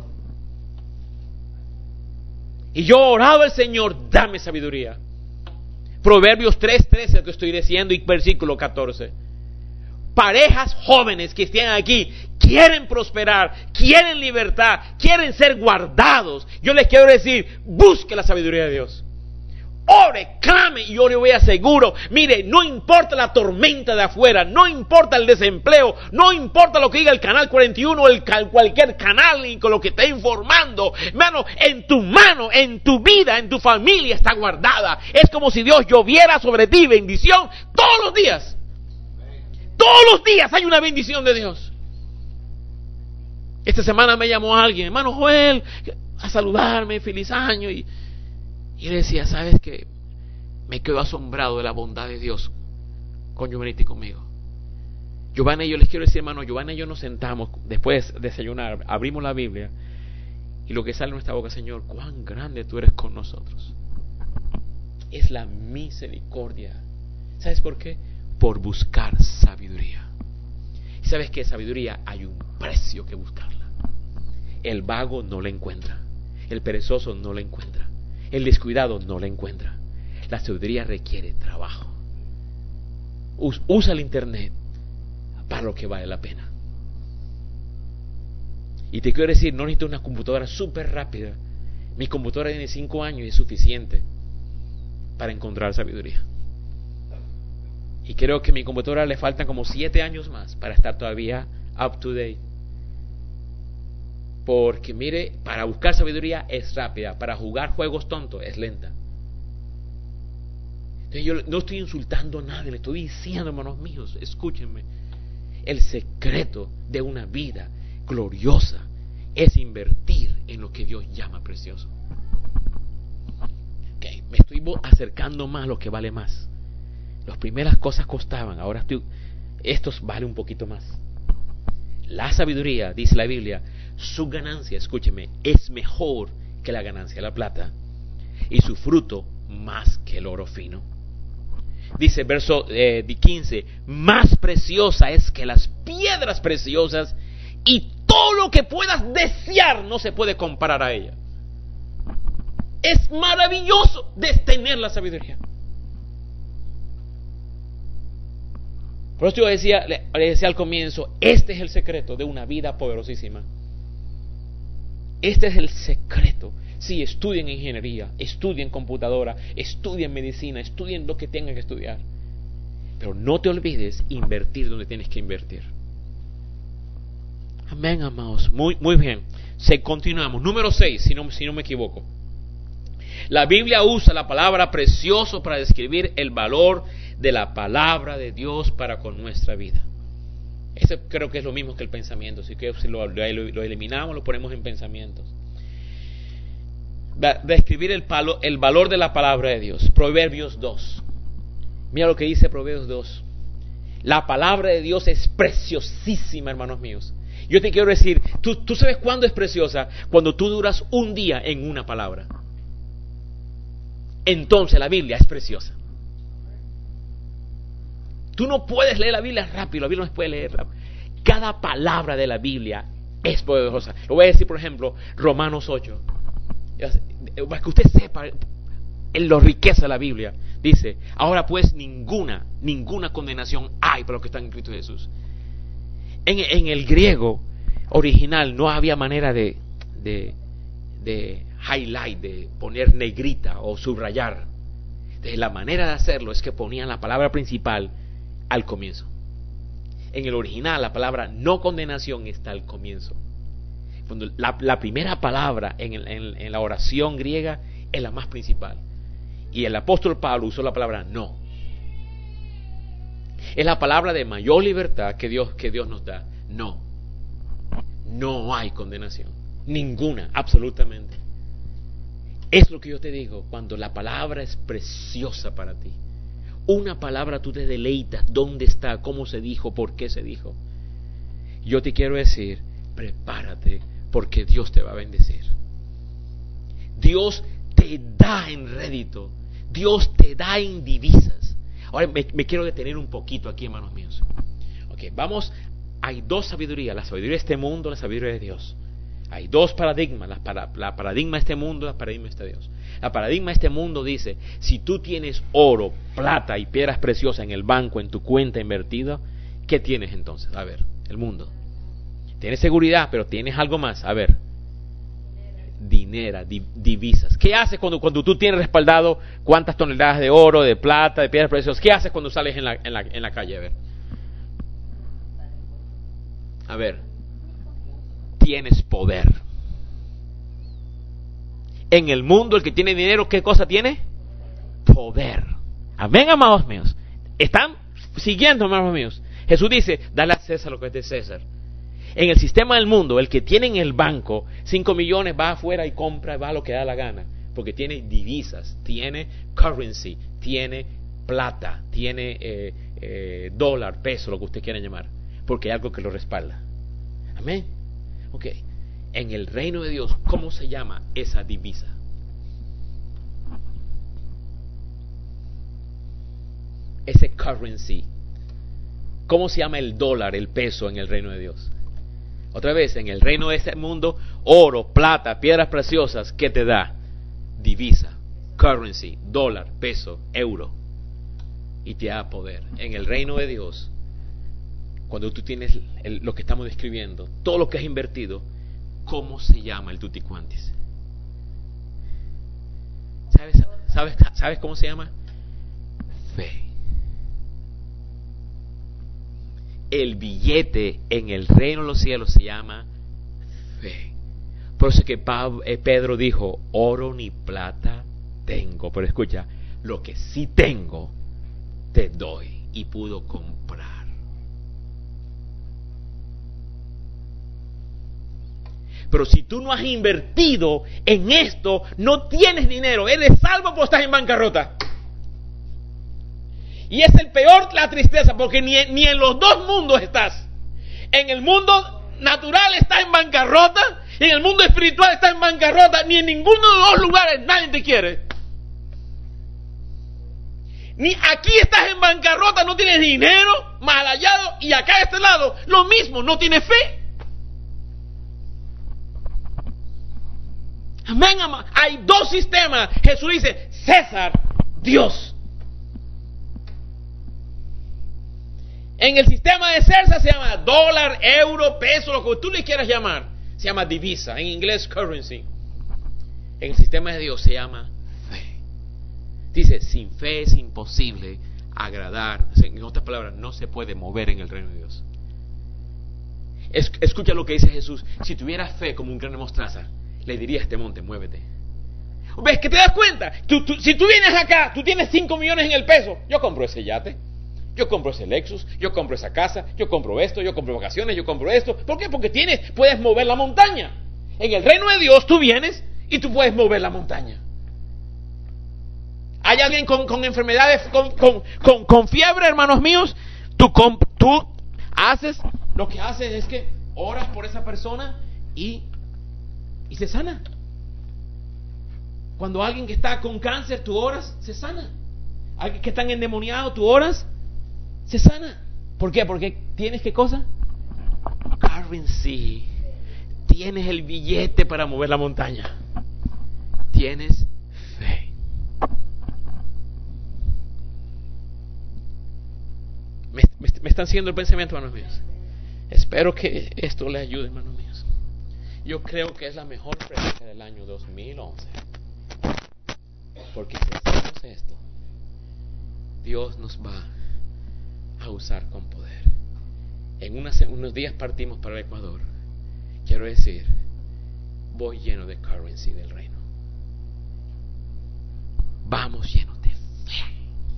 Y yo he orado al Señor, dame sabiduría. Proverbios tres trece que estoy diciendo, y versículo catorce. Parejas jóvenes que estén aquí quieren prosperar, quieren libertad, quieren ser guardados. Yo les quiero decir, busque la sabiduría de Dios. Ore, clame, y yo le voy a aseguro. Mire, no importa la tormenta de afuera, no importa el desempleo, no importa lo que diga el canal cuarenta y uno o el, cualquier canal y con lo que esté informando. Hermano, en tu mano, en tu vida, en tu familia está guardada. Es como si Dios lloviera sobre ti bendición todos los días. Todos los días hay una bendición de Dios. Esta semana me llamó alguien, hermano Joel, a saludarme, feliz año, y Y le decía, ¿sabes qué? Me quedo asombrado de la bondad de Dios con Giovanni y conmigo. Giovanna y yo les quiero decir, hermano, Giovanna y yo nos sentamos después de desayunar, abrimos la Biblia, y lo que sale de nuestra boca, Señor, cuán grande tú eres con nosotros. Es la misericordia. ¿Sabes por qué? Por buscar sabiduría. ¿Y sabes qué? Sabiduría hay un precio que buscarla. El vago no la encuentra. El perezoso no la encuentra. El descuidado no la encuentra. La sabiduría requiere trabajo. Usa el internet para lo que vale la pena. Y te quiero decir, no necesito una computadora súper rápida. Mi computadora tiene cinco años y es suficiente para encontrar sabiduría. Y creo que a mi computadora le faltan como siete años más para estar todavía up to date. Porque mire, para buscar sabiduría es rápida, para jugar juegos tontos es lenta. Entonces yo no estoy insultando a nadie, le estoy diciendo, hermanos míos, escúchenme. El secreto de una vida gloriosa es invertir en lo que Dios llama precioso. Okay, me estoy acercando más a lo que vale más. Las primeras cosas costaban, ahora estoy, estos vale un poquito más. La sabiduría, dice la Biblia, su ganancia, escúcheme, es mejor que la ganancia de la plata, y su fruto más que el oro fino. Dice verso eh, quince, más preciosa es que las piedras preciosas, y todo lo que puedas desear no se puede comparar a ella. Es maravilloso de tener la sabiduría. Por eso yo decía, le decía al comienzo, este es el secreto de una vida poderosísima. Este es el secreto. Sí, estudien ingeniería, estudien computadora, estudien medicina, estudien lo que tengan que estudiar. Pero no te olvides invertir donde tienes que invertir. Amén, amados. Muy, muy bien. Se, continuamos. Número seis, si no, si no me equivoco. La Biblia usa la palabra precioso para describir el valor de la palabra de Dios para con nuestra vida. Eso creo que es lo mismo que el pensamiento. Así que si lo, lo, lo eliminamos, lo ponemos en pensamientos. Describir el, palo, el valor de la palabra de Dios. Proverbios dos. Mira lo que dice Proverbios dos. La palabra de Dios es preciosísima, hermanos míos. Yo te quiero decir, ¿tú, tú sabes cuándo es preciosa? Cuando tú duras un día en una palabra. Entonces la Biblia es preciosa. Tú no puedes leer la Biblia rápido, la Biblia no se puede leer rápido. Cada palabra de la Biblia es poderosa. Lo voy a decir, por ejemplo, Romanos ocho. Para que usted sepa la riqueza de la Biblia. Dice, ahora pues ninguna, ninguna condenación hay para los que están en Cristo Jesús. En, en el griego original no había manera de, de, de highlight, de poner negrita o subrayar. Entonces, la manera de hacerlo es que ponían la palabra principal al comienzo. En el original la palabra no condenación está al comienzo. Cuando la, la primera palabra en, el, en, en la oración griega es la más principal. Y el apóstol Pablo usó la palabra no. Es la palabra de mayor libertad que Dios, que Dios nos da. No. No hay condenación. Ninguna, absolutamente. Es lo que yo te digo cuando la palabra es preciosa para ti. Una palabra tú te deleitas. ¿Dónde está? ¿Cómo se dijo? ¿Por qué se dijo? Yo te quiero decir, prepárate porque Dios te va a bendecir. Dios te da en rédito. Dios te da en divisas. Ahora me, me quiero detener un poquito aquí, hermanos míos. Ok, vamos. Hay dos sabidurías: la sabiduría de este mundo, la sabiduría de Dios. Hay dos paradigmas: la, para, la paradigma de este mundo, la paradigma de este Dios. La paradigma de este mundo dice: si tú tienes oro, plata y piedras preciosas en el banco, en tu cuenta invertida, ¿qué tienes entonces? A ver, el mundo. Tienes seguridad, pero tienes algo más. A ver, dinero, di, divisas. ¿Qué haces cuando, cuando tú tienes respaldado cuántas toneladas de oro, de plata, de piedras preciosas? ¿Qué haces cuando sales en la, en la, en la calle? A ver. A ver. Tienes poder. En el mundo el que tiene dinero, ¿qué cosa tiene? Poder. Amén, amados míos. ¿Están siguiendo, amados míos? Jesús dice, dale a César lo que es de César. En el sistema del mundo, el que tiene en el banco cinco millones va afuera y compra, va a lo que da la gana, porque tiene divisas, tiene currency, tiene plata, tiene eh, eh, dólar, peso, lo que usted quiera llamar, porque hay algo que lo respalda. Amén. Ok. En el reino de Dios, ¿cómo se llama esa divisa? Ese currency. ¿Cómo se llama el dólar, el peso en el reino de Dios? Otra vez, en el reino de este mundo, oro, plata, piedras preciosas, ¿qué te da? Divisa, currency, dólar, peso, euro. Y te da poder. En el reino de Dios, cuando tú tienes el, lo que estamos describiendo, todo lo que has invertido, ¿cómo se llama el tutti quantis? ¿Sabes, sabes, ¿Sabes cómo se llama? Fe. El billete en el reino de los cielos se llama fe. Por eso que Pedro dijo, oro ni plata tengo, pero escucha, lo que sí tengo, te doy. Y pudo comprar. Pero si tú no has invertido en esto, no tienes dinero, eres salvo pero estás en bancarrota. Y es el peor, la tristeza, porque ni, ni en los dos mundos estás. En el mundo natural estás en bancarrota, y en el mundo espiritual estás en bancarrota. Ni en ninguno de los dos lugares nadie te quiere. Ni aquí estás en bancarrota, no tienes dinero, mal hallado, y acá a este lado, lo mismo, no tienes fe. Amén, amén. Hay dos sistemas. Jesús dice, César, Dios. En el sistema de César se llama dólar, euro, peso, lo que tú le quieras llamar. Se llama divisa, en inglés currency. En el sistema de Dios se llama fe. Dice, sin fe es imposible agradar. En otras palabras, no se puede mover en el reino de Dios. Es, escucha lo que dice Jesús. Si tuvieras fe como un grano de mostaza, le diría a este monte, muévete. ¿Ves que te das cuenta? Tú, tú, si tú vienes acá, tú tienes cinco millones en el peso. Yo compro ese yate, yo compro ese Lexus, yo compro esa casa, yo compro esto, yo compro vacaciones, yo compro esto. ¿Por qué? Porque tienes, puedes mover la montaña. En el reino de Dios tú vienes y tú puedes mover la montaña. Hay alguien con, con enfermedades, con, con, con, con fiebre, hermanos míos. Tú, con, tú haces, lo que haces es que oras por esa persona y Y se sana. Cuando alguien que está con cáncer, tú oras, se sana. Alguien que está endemoniado, tú oras, se sana. ¿Por qué? Porque tienes ¿qué cosa? Currency. Tienes el billete para mover la montaña. Tienes fe. Me, me, me están siguiendo el pensamiento, hermanos míos. Espero que esto les ayude, hermanos míos. Yo creo que es la mejor prédica del año dos mil once. Porque si hacemos esto, Dios nos va a usar con poder. En unas, unos días partimos para el Ecuador. Quiero decir, voy lleno de currency del reino. Vamos llenos de fe.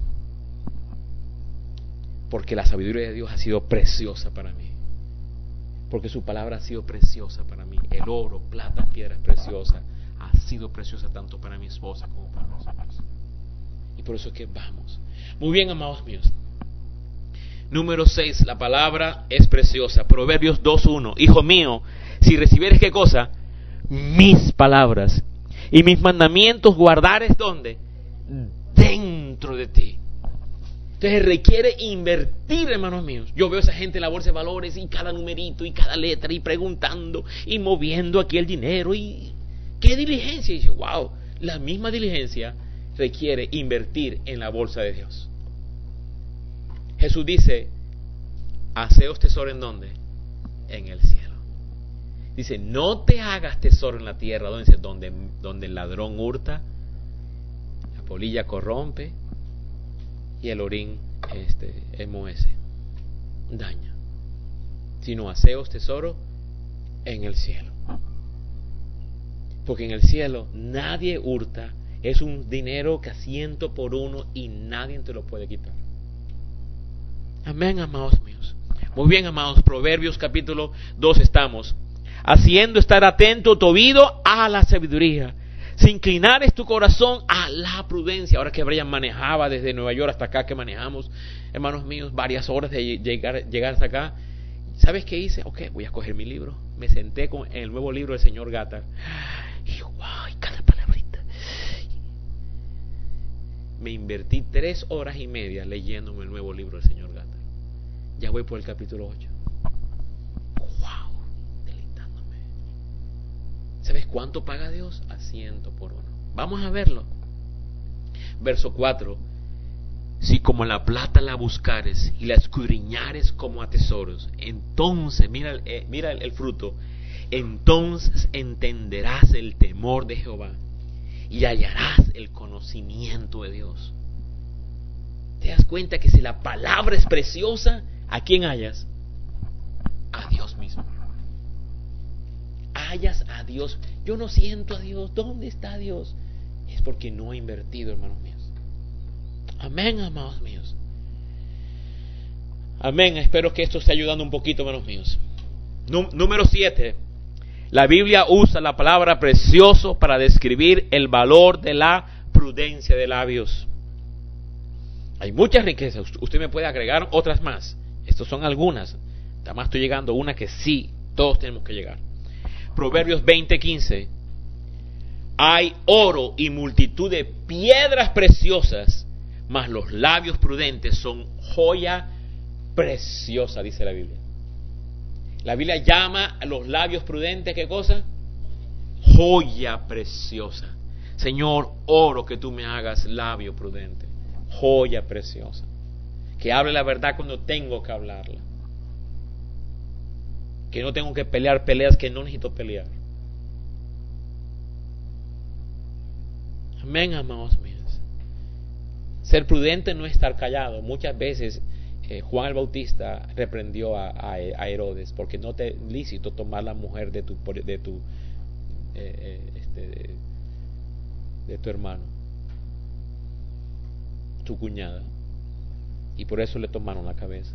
Porque la sabiduría de Dios ha sido preciosa para mí. Porque su palabra ha sido preciosa para mí. El oro, plata, piedras preciosas ha sido preciosa tanto para mi esposa como para nosotros. Y por eso es que vamos. Muy bien, amados míos. Número seis, la palabra es preciosa. Proverbios dos uno. Hijo mío, si recibieres ¿qué cosa? Mis palabras y mis mandamientos guardares, ¿dónde? Dentro de ti. Entonces requiere invertir, hermanos míos. Yo veo a esa gente en la bolsa de valores y cada numerito y cada letra y preguntando y moviendo aquí el dinero y qué diligencia. Y dice, wow, la misma diligencia requiere invertir en la bolsa de Dios. Jesús dice, haceos tesoro ¿en dónde? En el cielo. Dice, no te hagas tesoro en la tierra, donde, donde, donde el ladrón hurta, la polilla corrompe y el orín este, enmohece, daña. Sino haceos tesoro en el cielo. Porque en el cielo nadie hurta, es un dinero que a ciento por uno y nadie te lo puede quitar. Amén, amados míos. Muy bien, amados, Proverbios capítulo dos estamos. Haciendo estar atento tu oído a la sabiduría, si inclinares tu corazón a la prudencia. Ahora que Brian manejaba desde Nueva York hasta acá, que manejamos, hermanos míos, varias horas de llegar, llegar hasta acá. ¿Sabes qué hice? Ok, voy a coger mi libro. Me senté con el nuevo libro del señor Gatar. Y wow, cada palabrita. Me invertí tres horas y media leyéndome el nuevo libro del señor Gatar. Ya voy por el capítulo ocho. Wow, deleitándome. ¿Sabes cuánto paga Dios? A ciento por uno. Vamos a verlo. Verso cuatro. Si como la plata la buscares y la escudriñares como a tesoros, entonces, mira, eh, mira el, el fruto, entonces entenderás el temor de Jehová y hallarás el conocimiento de Dios. ¿Te das cuenta que si la palabra es preciosa, ¿a quién hallas? A Dios mismo. Hallas a Dios. Yo no siento a Dios. ¿Dónde está Dios? Es porque no he invertido, hermanos míos. Amén, amados míos. Amén. Espero que esto esté ayudando un poquito, hermanos míos. Número siete. La Biblia usa la palabra precioso para describir el valor de la prudencia de labios. Hay muchas riquezas. Usted me puede agregar otras más. Estas son algunas. Nada más estoy llegando a una que sí, todos tenemos que llegar. Proverbios veinte quince. Hay oro y multitud de piedras preciosas, mas los labios prudentes son joya preciosa, dice la Biblia. La Biblia llama a los labios prudentes, ¿qué cosa? Joya preciosa. Señor, oro que tú me hagas labio prudente. Joya preciosa. Que hable la verdad cuando tengo que hablarla. Que no tengo que pelear peleas que no necesito pelear. Amén, amados míos. Ser prudente no es estar callado. Muchas veces eh, Juan el Bautista reprendió a, a, a Herodes porque no te es lícito tomar la mujer de tu de tu eh, eh, este, de, de tu hermano, tu cuñada, y por eso le tomaron la cabeza.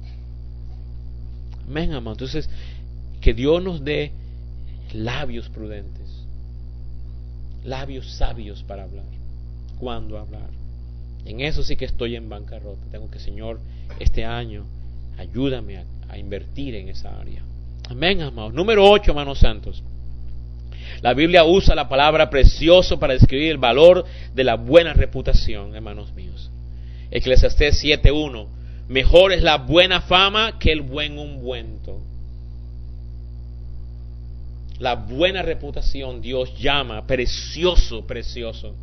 Amén, amados. Entonces, que Dios nos dé labios prudentes, labios sabios para hablar, cuándo hablar. En eso sí que estoy en bancarrota. Tengo que, Señor, este año ayúdame a, a invertir en esa área. Amén, amados. Número ocho, hermanos santos. La Biblia usa la palabra precioso para describir el valor de la buena reputación, hermanos míos. Eclesiastés siete uno. Mejor es la buena fama que el buen ungüento. La buena reputación Dios llama precioso, precioso.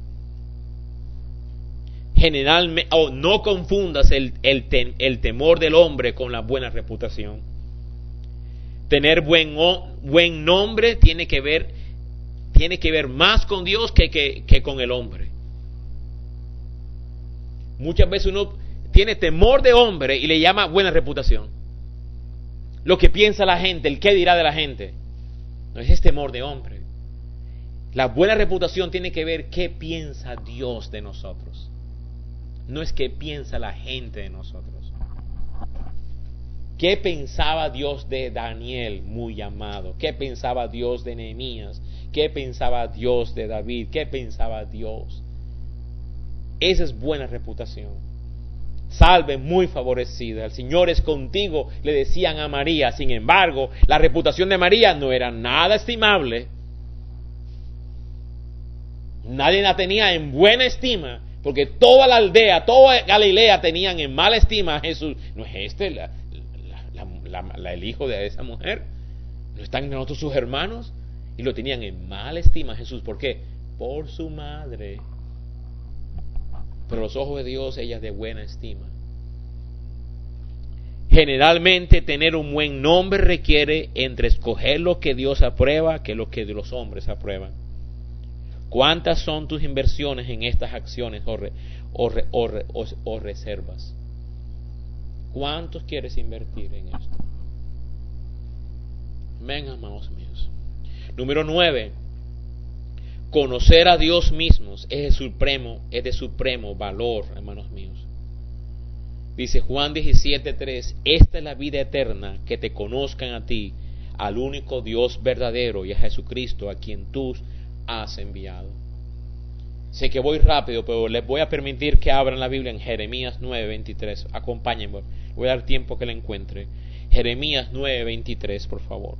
Generalmente, oh, no confundas el, el, tem, el temor del hombre con la buena reputación. Tener buen, buen nombre tiene que ver, tiene que ver más con Dios que, que, que con el hombre. Muchas veces uno tiene temor de hombre y le llama buena reputación. Lo que piensa la gente, el qué dirá de la gente. No es temor de hombre. La buena reputación tiene que ver qué piensa Dios de nosotros. No es qué piensa la gente de nosotros. ¿Qué pensaba Dios de Daniel, muy amado? ¿Qué pensaba Dios de Nehemías? ¿Qué pensaba Dios de David? ¿Qué pensaba Dios? Esa es buena reputación. Salve muy favorecida, el Señor es contigo, le decían a María. Sin embargo, la reputación de María no era nada estimable. Nadie la tenía en buena estima, porque toda la aldea, toda Galilea tenían en mala estima a Jesús. ¿No es este la, la, la, la, la, el hijo de esa mujer? ¿No están nosotros sus hermanos? Y lo tenían en mala estima a Jesús. ¿Por qué? Por su madre. Pero los ojos de Dios, ella es de buena estima. Generalmente tener un buen nombre requiere entre escoger lo que Dios aprueba que lo que los hombres aprueban. ¿Cuántas son tus inversiones en estas acciones o, re, o, re, o, re, o, o reservas? ¿Cuántos quieres invertir en esto? Amén, amados míos. Número nueve. Conocer a Dios mismo es de supremo, es de supremo valor, hermanos míos. Dice Juan diecisiete tres, esta es la vida eterna, que te conozcan a ti, al único Dios verdadero, y a Jesucristo, a quien tú has enviado. Sé que voy rápido, pero les voy a permitir que abran la Biblia en Jeremías nueve veintitrés. Acompáñenme, voy a dar tiempo que la encuentre. Jeremías nueve veintitrés, por favor.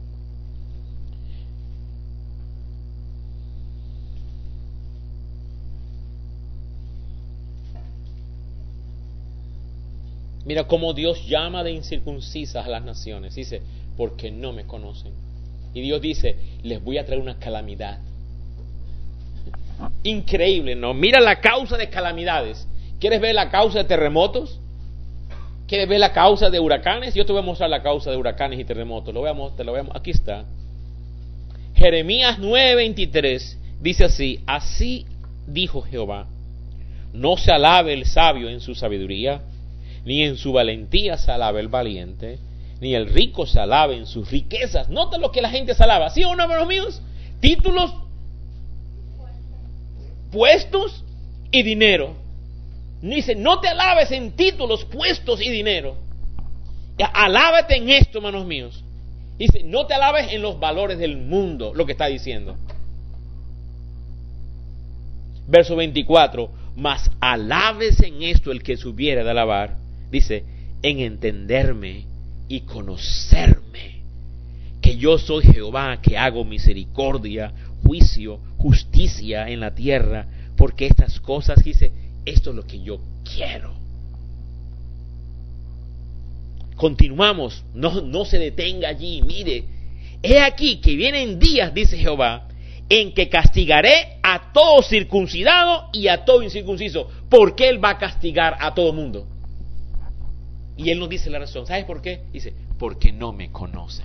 Mira cómo Dios llama de incircuncisas a las naciones. Dice, porque no me conocen. Y Dios dice, les voy a traer una calamidad. Increíble, ¿no? Mira la causa de calamidades. ¿Quieres ver la causa de terremotos? ¿Quieres ver la causa de huracanes? Yo te voy a mostrar la causa de huracanes y terremotos. Lo voy a mostrar, te lo voy a, aquí está. Jeremías nueve veintitrés dice así, así dijo Jehová, no se alabe el sabio en su sabiduría, ni en su valentía se alabe el valiente, ni el rico se alabe en sus riquezas. Nota lo que la gente se alaba, ¿sí o no, hermanos míos? Títulos, puestos y dinero. Dice, no te alabes en títulos, puestos y dinero. Alábate en esto, hermanos míos. Dice, no te alabes en los valores del mundo, lo que está diciendo. Verso veinticuatro, mas alabes en esto el que se hubiera de alabar. Dice, en entenderme y conocerme, que yo soy Jehová, que hago misericordia, juicio, justicia en la tierra, porque estas cosas, dice, esto es lo que yo quiero. Continuamos, no, no se detenga allí, mire, he aquí que vienen días, dice Jehová, en que castigaré a todo circuncidado y a todo incircunciso. ¿Por qué Él va a castigar a todo mundo? Y Él nos dice la razón. ¿Sabes por qué? Dice, porque no me conocen.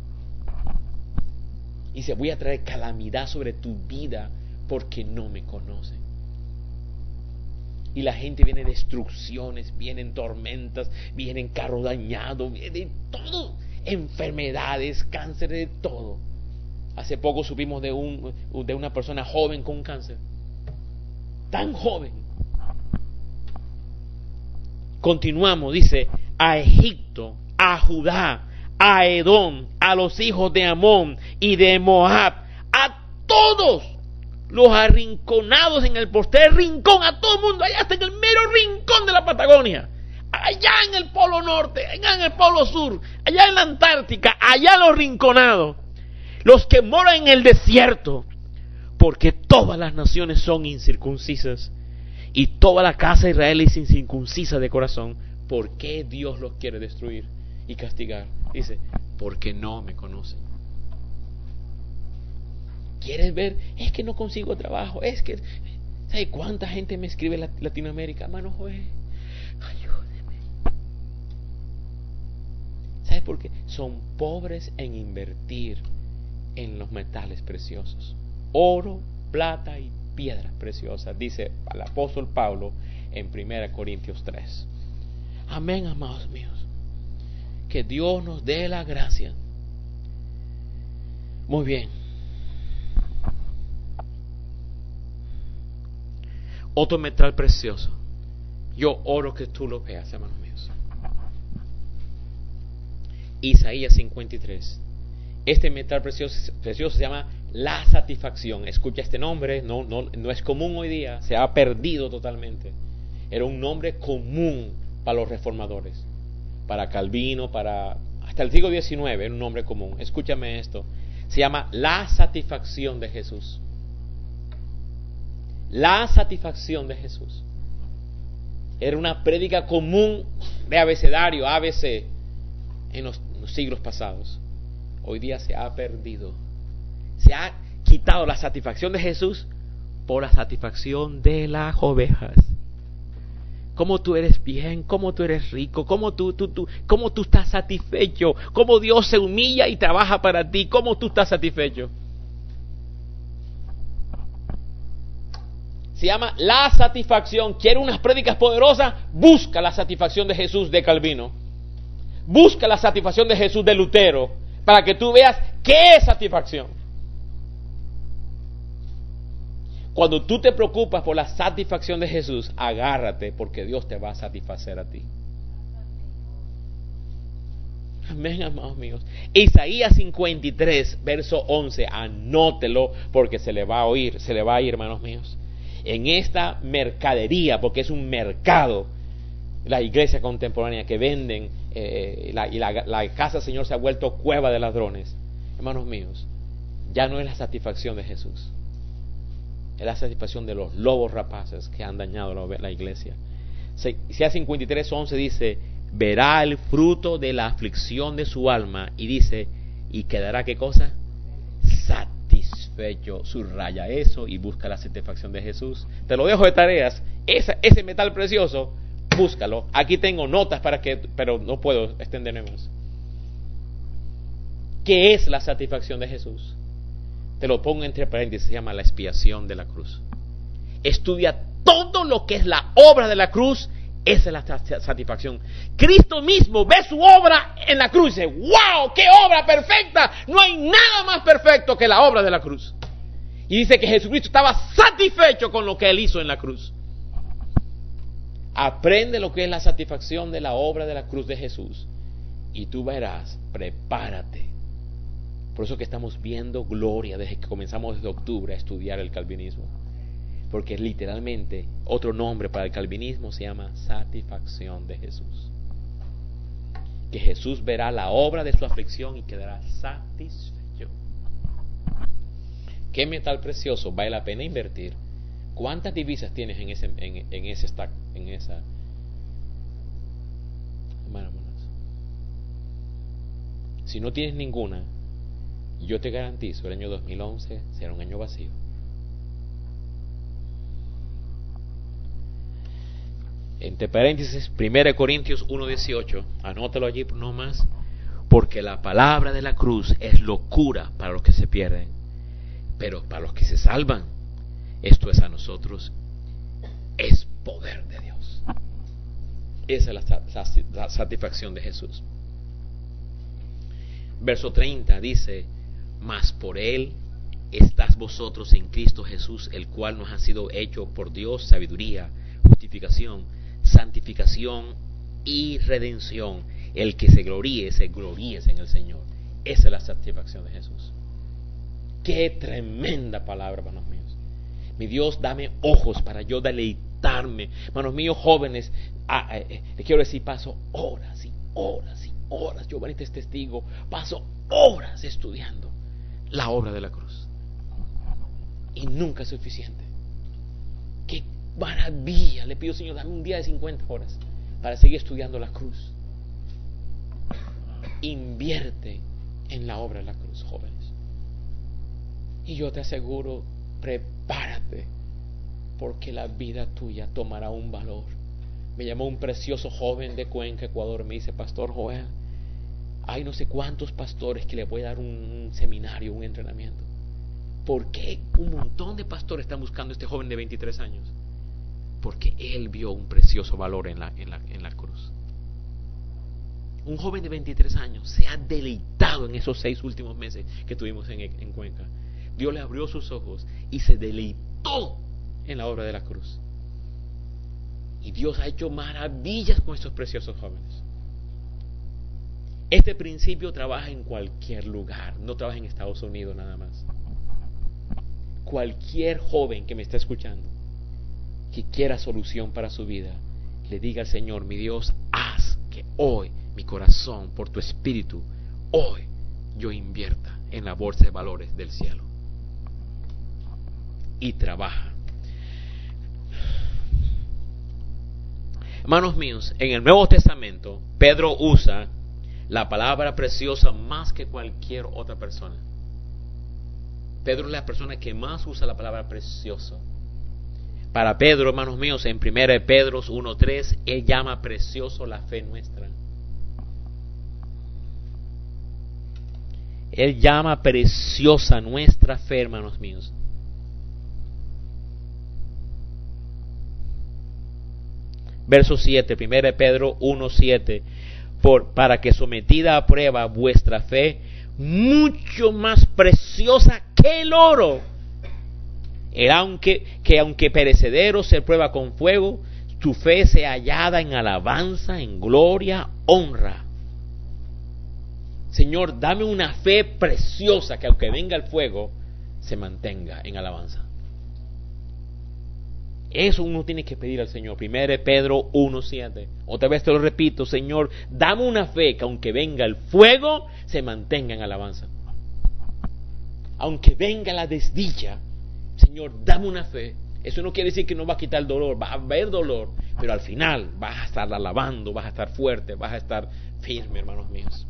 Dice, voy a traer calamidad sobre tu vida porque no me conocen. Y la gente viene destrucciones, vienen tormentas, vienen carros dañados, viene todo, enfermedades, cáncer, de todo. Hace poco supimos de un de una persona joven con cáncer, tan joven. Continuamos, dice, a Egipto, a Judá, a Edom, a los hijos de Amón y de Moab, a todos los arrinconados en el postrer rincón, a todo el mundo, allá hasta en el mero rincón de la Patagonia, allá en el polo norte, allá en el polo sur, allá en la Antártica, allá los rinconados, los que moran en el desierto, porque todas las naciones son incircuncisas y toda la casa de Israel es incircuncisa de corazón. ¿Por qué Dios los quiere destruir y castigar? Dice, porque no me conocen. ¿Quieres ver? Es que no consigo trabajo. Es que, ¿sabes cuánta gente me escribe en Latinoamérica? Hermano Joel, ayúdeme. ¿Sabes por qué? Son pobres en invertir en los metales preciosos. Oro, plata y piedras preciosas, dice el apóstol Pablo en primera Corintios tres. Amén, amados míos. Que Dios nos dé la gracia. Muy bien. Otro metal precioso. Yo oro que tú lo veas, hermanos míos. Isaías cincuenta y tres. Este metal precioso, precioso se llama la satisfacción. Escucha este nombre, no, no, no es común hoy día, se ha perdido totalmente. Era un nombre común para los reformadores, para Calvino, para hasta el siglo diecinueve, era un nombre común. Escúchame esto, se llama la satisfacción de Jesús. La satisfacción de Jesús. Era una prédica común de abecedario, A B C, en los, en los siglos pasados. Hoy día se ha perdido. Se ha quitado la satisfacción de Jesús por la satisfacción de las ovejas. Cómo tú eres bien, cómo tú eres rico, cómo tú, tú, tú, cómo tú estás satisfecho, cómo Dios se humilla y trabaja para ti, cómo tú estás satisfecho. Se llama la satisfacción. ¿Quieres unas prédicas poderosas? Busca la satisfacción de Jesús de Calvino. Busca la satisfacción de Jesús de Lutero, para que tú veas qué es satisfacción. Cuando tú te preocupas por la satisfacción de Jesús, agárrate, porque Dios te va a satisfacer a ti. Amén, amados míos. Isaías cincuenta y tres, verso once, anótelo, porque se le va a oír, se le va a ir, hermanos míos. En esta mercadería, porque es un mercado, la iglesia contemporánea que venden, eh, la, y la, la casa del Señor se ha vuelto cueva de ladrones. Hermanos míos, ya no es la satisfacción de Jesús, es la satisfacción de los lobos rapaces que han dañado la, la iglesia. Isaías cincuenta y tres, once dice, verá el fruto de la aflicción de su alma, y dice, y quedará, ¿qué cosa? Satisfecho. Subraya eso y busca la satisfacción de Jesús. Te lo dejo de tareas. Esa, ese metal precioso, búscalo. Aquí tengo notas para que, pero no puedo extenderme más. ¿Qué es la satisfacción de Jesús? Te lo pongo entre paréntesis, se llama la expiación de la cruz. Estudia todo lo que es la obra de la cruz. Esa es la satisfacción. Cristo mismo ve su obra en la cruz y dice, ¡wow! ¡Qué obra perfecta! No hay nada más perfecto que la obra de la cruz. Y dice que Jesucristo estaba satisfecho con lo que Él hizo en la cruz. Aprende lo que es la satisfacción de la obra de la cruz de Jesús y tú verás, prepárate. Por eso que estamos viendo Gloria desde que comenzamos desde octubre a estudiar el calvinismo. Porque literalmente otro nombre para el calvinismo se llama satisfacción de Jesús. Que Jesús verá la obra de su aflicción y quedará satisfecho. ¿Qué metal precioso vale la pena invertir? ¿Cuántas divisas tienes en ese en, en ese stack, en esa? Hermanos, si no tienes ninguna, yo te garantizo, el año dos mil once será un año vacío. Entre paréntesis, primera Corintios uno dieciocho, anótalo allí nomás, porque la palabra de la cruz es locura para los que se pierden, pero para los que se salvan, esto es a nosotros, es poder de Dios. Esa es la, la, la satisfacción de Jesús. Verso treinta dice, mas por él estás vosotros en Cristo Jesús, el cual nos ha sido hecho por Dios sabiduría, justificación, santificación y redención. El que se gloríe, se gloríe en el Señor. Esa es la satisfacción de Jesús. Qué tremenda palabra, hermanos míos. Mi Dios, dame ojos para yo deleitarme. Hermanos míos jóvenes, ah, eh, les quiero decir, paso horas y horas y horas. Yo, Vanita, es testigo, paso horas estudiando la obra de la cruz. Y nunca es suficiente. Qué maravilla. Le pido, Señor, dame un día de cincuenta horas para seguir estudiando la cruz. Invierte en la obra de la cruz, jóvenes. Y yo te aseguro, prepárate, porque la vida tuya tomará un valor. Me llamó un precioso joven de Cuenca, Ecuador. Me dice, Pastor Joel, hay no sé cuántos pastores que le voy a dar un seminario, un entrenamiento. ¿Por qué un montón de pastores están buscando a este joven de veintitrés años? Porque él vio un precioso valor en la, en la, en la cruz. Un joven de veintitrés años se ha deleitado en esos seis últimos meses que tuvimos en, en Cuenca. Dios le abrió sus ojos y se deleitó en la obra de la cruz. Y Dios ha hecho maravillas con estos preciosos jóvenes. Este principio trabaja en cualquier lugar, no trabaja en Estados Unidos nada más. Cualquier joven que me está escuchando, que quiera solución para su vida, le diga al Señor, mi Dios, haz que hoy mi corazón, por tu espíritu, hoy yo invierta en la bolsa de valores del cielo. Y trabaja. Hermanos míos, en el Nuevo Testamento, Pedro usa la palabra preciosa más que cualquier otra persona. Pedro es la persona que más usa la palabra precioso. Para Pedro, hermanos míos, en primera de Pedro uno tres, él llama precioso la fe nuestra. Él llama preciosa nuestra fe, hermanos míos. Verso siete, primera de Pedro uno siete, por, para que sometida a prueba vuestra fe, mucho más preciosa que el oro, el aunque, que aunque perecedero se prueba con fuego, tu fe sea hallada en alabanza, en gloria, honra. Señor, dame una fe preciosa que aunque venga el fuego, se mantenga en alabanza. Eso uno tiene que pedir al Señor. primera de Pedro uno siete. Otra vez te lo repito, Señor, dame una fe que aunque venga el fuego, se mantenga en alabanza. Aunque venga la desdicha, Señor, dame una fe. Eso no quiere decir que no va a quitar el dolor, va a haber dolor, pero al final vas a estar alabando, vas a estar fuerte, vas a estar firme, hermanos míos.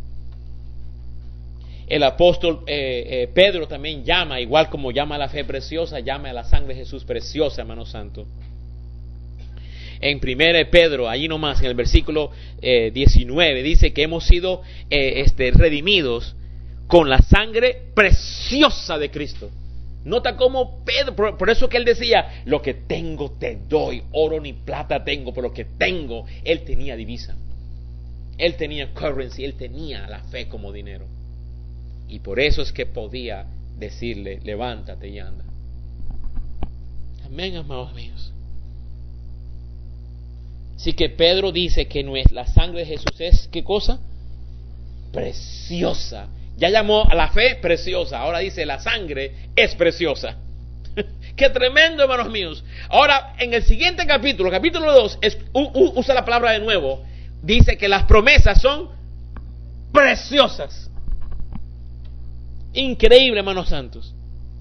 El apóstol eh, eh, Pedro también llama, igual como llama a la fe preciosa, llama a la sangre de Jesús preciosa, hermano santo. En primera de Pedro, allí nomás, en el versículo eh, diecinueve, dice que hemos sido eh, este, redimidos con la sangre preciosa de Cristo. Nota cómo Pedro, por, por eso que él decía, lo que tengo te doy, oro ni plata tengo, pero lo que tengo, él tenía divisa. Él tenía currency, él tenía la fe como dinero. Y por eso es que podía decirle, levántate y anda. Amén, amados míos. Así que Pedro dice que no es la sangre de Jesús es, ¿qué cosa? Preciosa. Ya llamó a la fe preciosa, ahora dice la sangre es preciosa. ¡Qué tremendo, hermanos míos! Ahora, en el siguiente capítulo, capítulo dos, es, u, usa la palabra de nuevo, dice que las promesas son preciosas. Increíble, hermanos santos.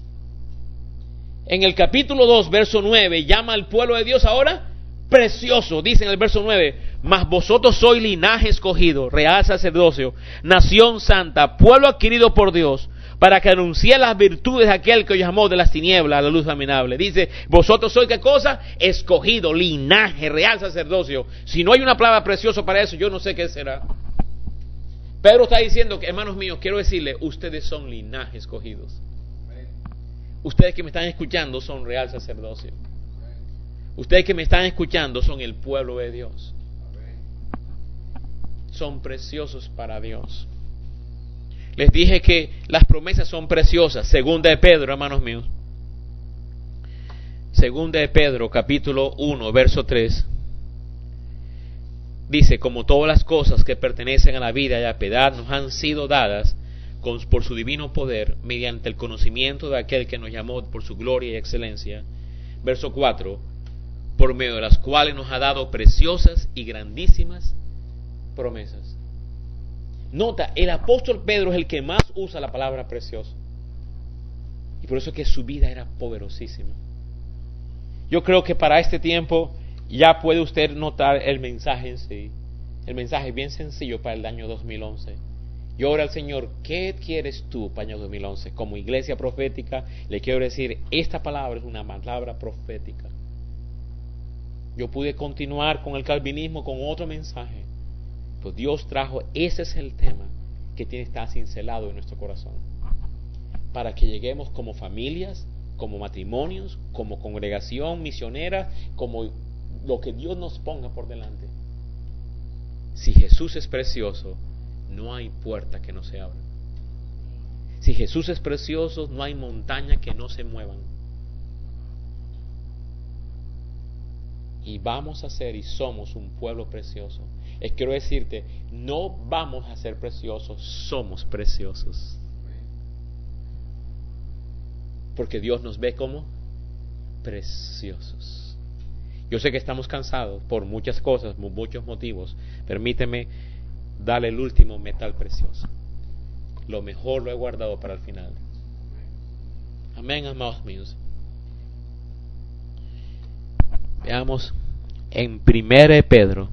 En el capítulo dos, verso nueve, llama al pueblo de Dios ahora precioso. Dice en el verso nueve, mas vosotros sois linaje escogido, real sacerdocio, nación santa, pueblo adquirido por Dios, para que anuncie las virtudes de aquel que os llamó de las tinieblas a la luz admirable. Dice, vosotros sois ¿qué cosa? Escogido, linaje, real sacerdocio. Si no hay una palabra preciosa para eso, yo no sé qué será. Pedro está diciendo que, hermanos míos, quiero decirle, ustedes son linaje escogidos. Ustedes que me están escuchando son real sacerdocio. Ustedes que me están escuchando son el pueblo de Dios. Son preciosos para Dios. Les dije que las promesas son preciosas. Segunda de Pedro, hermanos míos. Segunda de Pedro, capítulo uno, verso tres. Dice, como todas las cosas que pertenecen a la vida y a la piedad nos han sido dadas con, por su divino poder, mediante el conocimiento de aquel que nos llamó por su gloria y excelencia. Verso cuatro, por medio de las cuales nos ha dado preciosas y grandísimas promesas. Nota, el apóstol Pedro es el que más usa la palabra precioso. Y por eso es que su vida era poderosísima. Yo creo que para este tiempo ya puede usted notar el mensaje en sí. El mensaje es bien sencillo para el año dos mil once. Yo oro al Señor, ¿qué quieres tú para el año dos mil once? Como iglesia profética, le quiero decir, esta palabra es una palabra profética. Yo pude continuar con el calvinismo con otro mensaje. Pues Dios trajo, ese es el tema que tiene que estar cincelado en nuestro corazón. Para que lleguemos como familias, como matrimonios, como congregación misionera, como lo que Dios nos ponga por delante. Si Jesús es precioso, no hay puerta que no se abra. Si Jesús es precioso, no hay montaña que no se muevan. Y vamos a ser y somos un pueblo precioso. Es quiero decirte, no vamos a ser preciosos, somos preciosos. Porque Dios nos ve como preciosos. Yo sé que estamos cansados por muchas cosas, por muchos motivos. Permíteme darle el último metal precioso. Lo mejor lo he guardado para el final. Amén, amados míos. Veamos en Primera de Pedro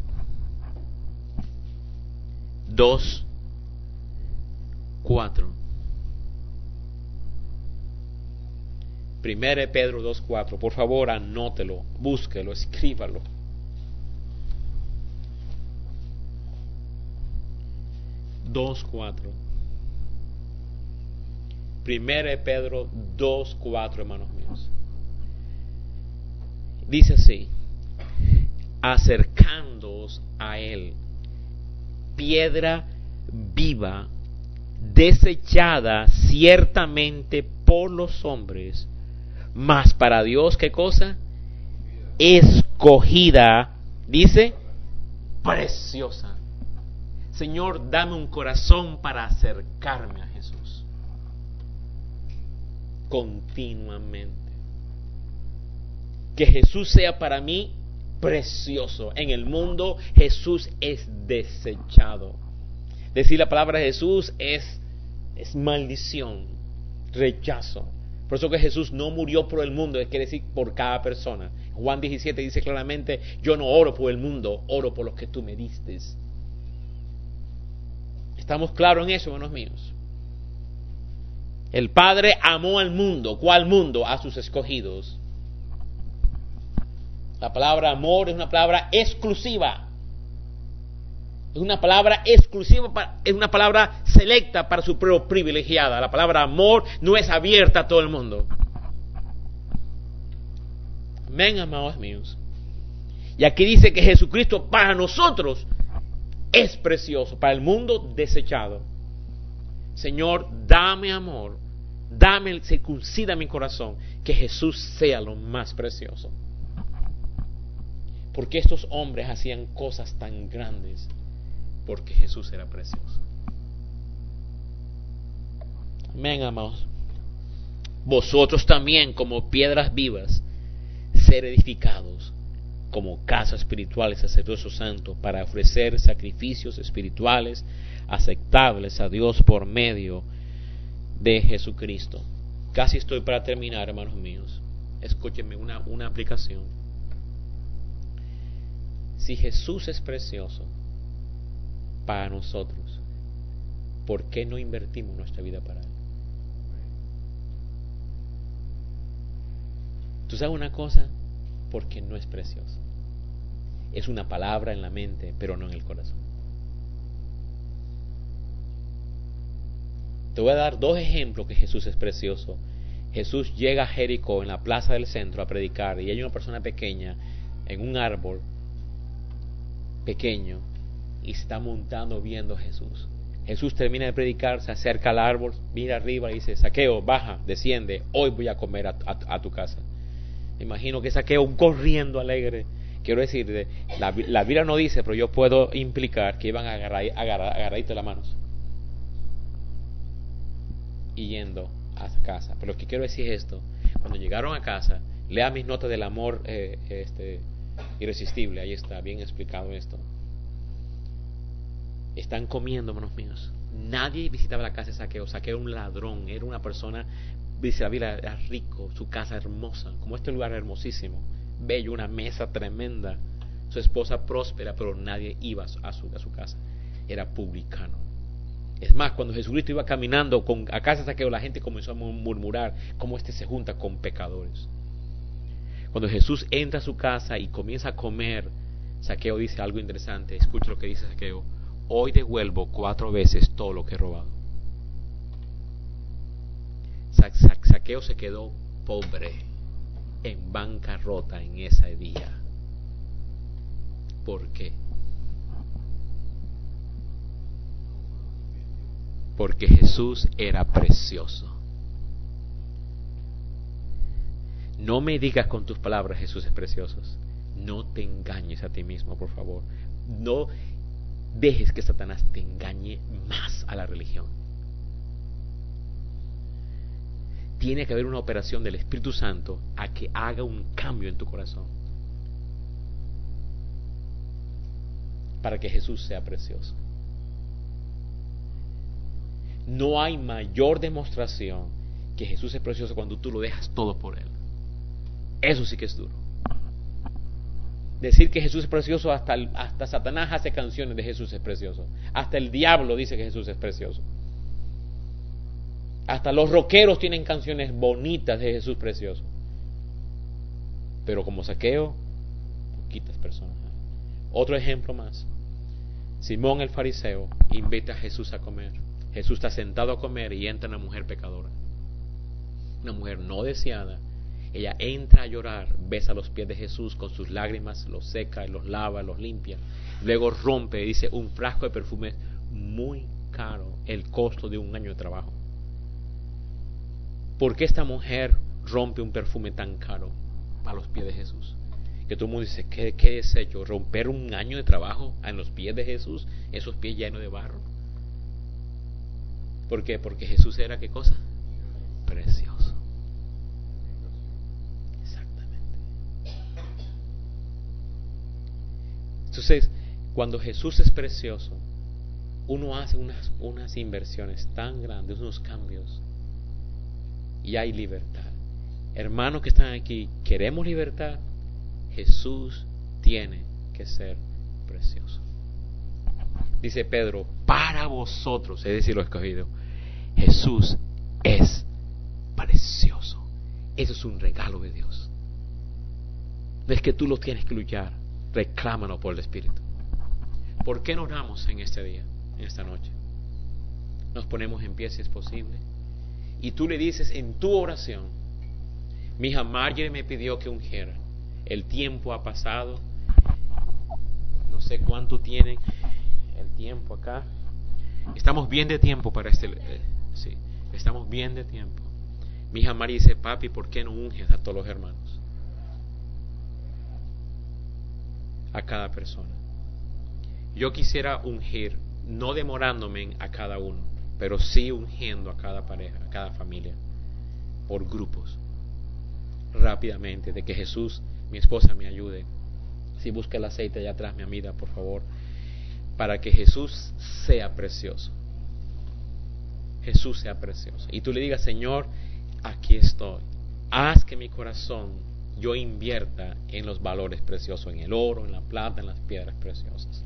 dos, cuatro. Primera de Pedro dos, cuatro. Por favor, anótelo, búsquelo, escríbalo. dos, cuatro. Primera de Pedro dos, cuatro, hermanos míos. Dice así: acercándoos a Él, piedra viva, desechada ciertamente por los hombres, mas para Dios, ¿qué cosa? Escogida, dice, preciosa. Señor, dame un corazón para acercarme a Jesús continuamente. Que Jesús sea para mí precioso. En el mundo Jesús es desechado. Decir la palabra de Jesús es, es maldición, rechazo. Por eso que Jesús no murió por el mundo, es quiere decir por cada persona. Juan diecisiete dice claramente, yo no oro por el mundo, oro por los que tú me diste. ¿Estamos claros en eso, hermanos míos? El Padre amó al mundo. ¿Cuál mundo? A sus escogidos. La palabra amor es una palabra exclusiva. Es una palabra exclusiva, para, es una palabra selecta para su pueblo privilegiada. La palabra amor no es abierta a todo el mundo. Amén, amados míos. Y aquí dice que Jesucristo para nosotros es precioso, para el mundo desechado. Señor, dame amor, dame, circuncida mi corazón, que Jesús sea lo más precioso. ¿Por qué estos hombres hacían cosas tan grandes? Porque Jesús era precioso. Amén, amados. Vosotros también, como piedras vivas, ser edificados como casa espiritual y sacerdocio santo, para ofrecer sacrificios espirituales aceptables a Dios por medio de Jesucristo. Casi estoy para terminar, hermanos míos. Escúchenme una, una aplicación. Si Jesús es precioso para nosotros, ¿por qué no invertimos nuestra vida para Él? ¿Tú sabes una cosa? Porque no es precioso. Es una palabra en la mente, pero no en el corazón. Te voy a dar dos ejemplos que Jesús es precioso. Jesús llega a Jericó, en la plaza del centro, a predicar, y hay una persona pequeña en un árbol pequeño y se está montando viendo a Jesús. Jesús termina de predicar, se acerca al árbol, mira arriba y dice: Zaqueo, baja, desciende, hoy voy a comer a, a, a tu casa. Me imagino que Zaqueo, un corriendo alegre. Quiero decir, la, la Biblia no dice, pero yo puedo implicar que iban a agarrar, agarrar, agarradito las manos y yendo a casa. Pero lo que quiero decir es esto: cuando llegaron a casa, lea mis notas del amor eh, este, irresistible, ahí está bien explicado esto. Están comiendo, hermanos míos. Nadie visitaba la casa de Zaqueo. Zaqueo era un ladrón, era una persona, dice la Biblia, era rico, su casa hermosa, como este lugar hermosísimo, bello, una mesa tremenda, su esposa próspera, pero nadie iba a su, a su casa. Era publicano. Es más, cuando Jesucristo iba caminando con, a casa de Zaqueo, la gente comenzó a murmurar cómo este se junta con pecadores. Cuando Jesús entra a su casa y comienza a comer, Zaqueo dice algo interesante. Escucha lo que dice Zaqueo: hoy devuelvo cuatro veces todo lo que he robado. Zaqueo se quedó pobre, en bancarrota en ese día. ¿Por qué? Porque Jesús era precioso. No me digas con tus palabras Jesús es precioso. No te engañes a ti mismo, por favor. No dejes que Satanás te engañe más a la religión. Tiene que haber una operación del Espíritu Santo a que haga un cambio en tu corazón para que Jesús sea precioso. No hay mayor demostración que Jesús es precioso cuando tú lo dejas todo por Él. Eso sí que es duro. Decir que Jesús es precioso, hasta, el, hasta Satanás hace canciones de Jesús es precioso. Hasta el diablo dice que Jesús es precioso. Hasta los rockeros tienen canciones bonitas de Jesús precioso. Pero como Zaqueo, poquitas personas. Otro ejemplo más. Simón el fariseo invita a Jesús a comer. Jesús está sentado a comer y entra una mujer pecadora. Una mujer no deseada. Ella entra a llorar, besa los pies de Jesús con sus lágrimas, los seca, los lava, los limpia. Luego rompe y dice: un frasco de perfume muy caro, el costo de un año de trabajo. ¿Por qué esta mujer rompe un perfume tan caro a los pies de Jesús? Que todo el mundo dice: ¿qué, qué es hecho? ¿Romper un año de trabajo en los pies de Jesús? Esos pies llenos de barro. ¿Por qué? Porque Jesús era, ¿qué cosa? Precioso. Exactamente. Entonces, cuando Jesús es precioso, uno hace unas, unas inversiones tan grandes, unos cambios, y hay libertad. Hermanos que están aquí, ¿queremos libertad? Jesús tiene que ser precioso. Dice Pedro: para vosotros, es decir, lo escogido, Jesús es precioso. Eso es un regalo de Dios. No es que tú lo tienes que luchar, reclámalo por el Espíritu. ¿Por qué no oramos en este día, en esta noche? Nos ponemos en pie si es posible, y tú le dices en tu oración: mi hija Marjorie me pidió que ungiera. El tiempo ha pasado. No sé cuánto tienen el tiempo acá. Estamos bien de tiempo para este. Eh, sí, estamos bien de tiempo. Mi hija María dice: papi, ¿por qué no unges a todos los hermanos? a cada persona. Yo quisiera ungir, no demorándome a cada uno, pero sí ungiendo a cada pareja, a cada familia, por grupos, rápidamente, de que Jesús, mi esposa, me ayude. Si busca el aceite allá atrás, mi amiga, por favor, para que Jesús sea precioso. Jesús sea precioso. Y tú le digas, Señor, aquí estoy. Haz que mi corazón yo invierta en los valores preciosos, en el oro, en la plata, en las piedras preciosas.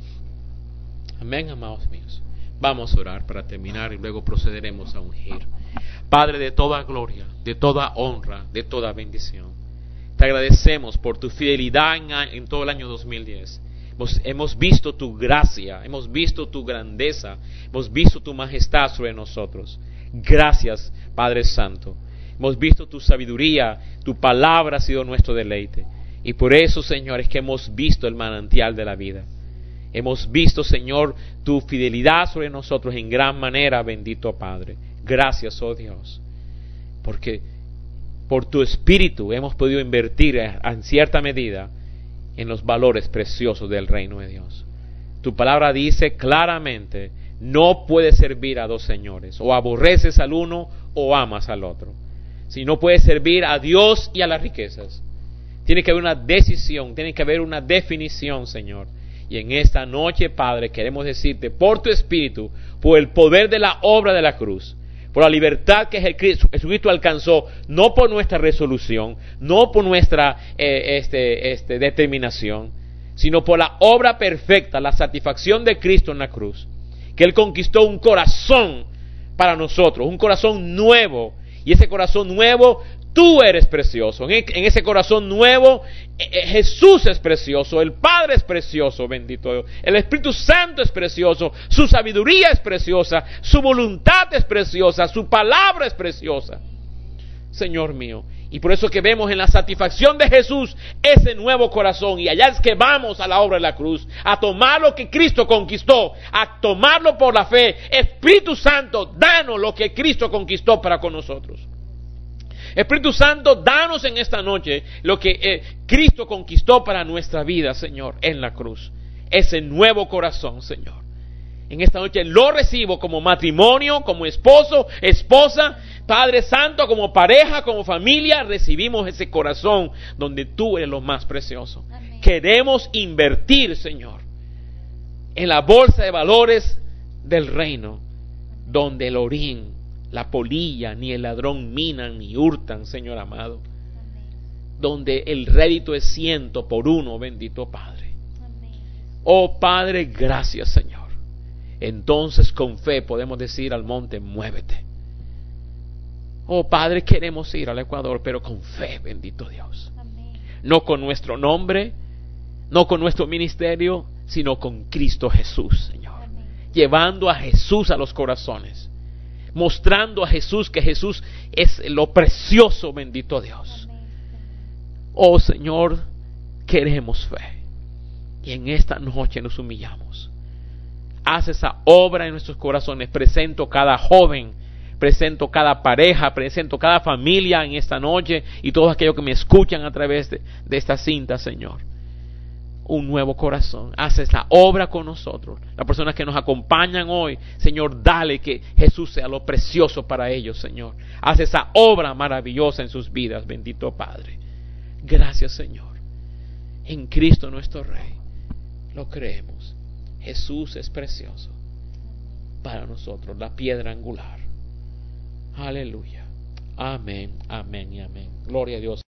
Amén, amados míos. Vamos a orar para terminar y luego procederemos a ungir. Padre de toda gloria, de toda honra, de toda bendición, te agradecemos por tu fidelidad en, en todo el año dos mil diez. Hemos, hemos visto tu gracia, hemos visto tu grandeza, hemos visto tu majestad sobre nosotros. Gracias, Padre Santo. Hemos visto tu sabiduría, tu palabra ha sido nuestro deleite. Y por eso, Señor, es que hemos visto el manantial de la vida. Hemos visto, Señor, tu fidelidad sobre nosotros en gran manera, bendito Padre. Gracias, oh Dios, porque por tu Espíritu hemos podido invertir en cierta medida en los valores preciosos del reino de Dios. Tu palabra dice claramente, no puedes servir a dos señores, o aborreces al uno o amas al otro. Si no puedes servir a Dios y a las riquezas, tiene que haber una decisión, tiene que haber una definición, Señor. Y en esta noche, Padre, queremos decirte, por tu Espíritu, por el poder de la obra de la cruz, por la libertad que Jesucristo alcanzó, no por nuestra resolución, no por nuestra eh, este, este, determinación, sino por la obra perfecta, la satisfacción de Cristo en la cruz, que Él conquistó un corazón para nosotros, un corazón nuevo, y ese corazón nuevo, tú eres precioso. En, en ese corazón nuevo, eh, Jesús es precioso, el Padre es precioso, bendito Dios. El Espíritu Santo es precioso, su sabiduría es preciosa, su voluntad es preciosa, su palabra es preciosa. Señor mío, y por eso que vemos en la satisfacción de Jesús ese nuevo corazón, y allá es que vamos a la obra de la cruz, a tomar lo que Cristo conquistó, a tomarlo por la fe. Espíritu Santo, danos lo que Cristo conquistó para con nosotros. Espíritu Santo, danos en esta noche lo que eh, Cristo conquistó para nuestra vida, Señor, en la cruz. Ese nuevo corazón, Señor. En esta noche lo recibo como matrimonio, como esposo, esposa, Padre Santo, como pareja, como familia. Recibimos ese corazón donde tú eres lo más precioso. Amén. Queremos invertir, Señor, en la bolsa de valores del reino, donde el orín, la polilla, ni el ladrón minan ni hurtan, Señor amado. Amén. Donde el rédito es ciento por uno, bendito Padre. Amén. Oh Padre, gracias, Señor. Entonces con fe podemos decir al monte, muévete. Oh Padre, queremos ir al Ecuador, pero con fe, bendito Dios. Amén. No con nuestro nombre, no con nuestro ministerio, sino con Cristo Jesús, Señor. Amén. Llevando a Jesús a los corazones, mostrando a Jesús que Jesús es lo precioso, bendito Dios. Amén. Oh Señor, queremos fe. Y en esta noche nos humillamos. Haz esa obra en nuestros corazones. Presento cada joven, presento cada pareja, presento cada familia en esta noche y todos aquellos que me escuchan a través de, de esta cinta, Señor. Un nuevo corazón. Haz esa obra con nosotros. Las personas que nos acompañan hoy, Señor, dale que Jesús sea lo precioso para ellos, Señor. Haz esa obra maravillosa en sus vidas, bendito Padre. Gracias, Señor. En Cristo nuestro Rey. Lo creemos. Jesús es precioso para nosotros, la piedra angular. Aleluya. Amén, amén y amén. Gloria a Dios.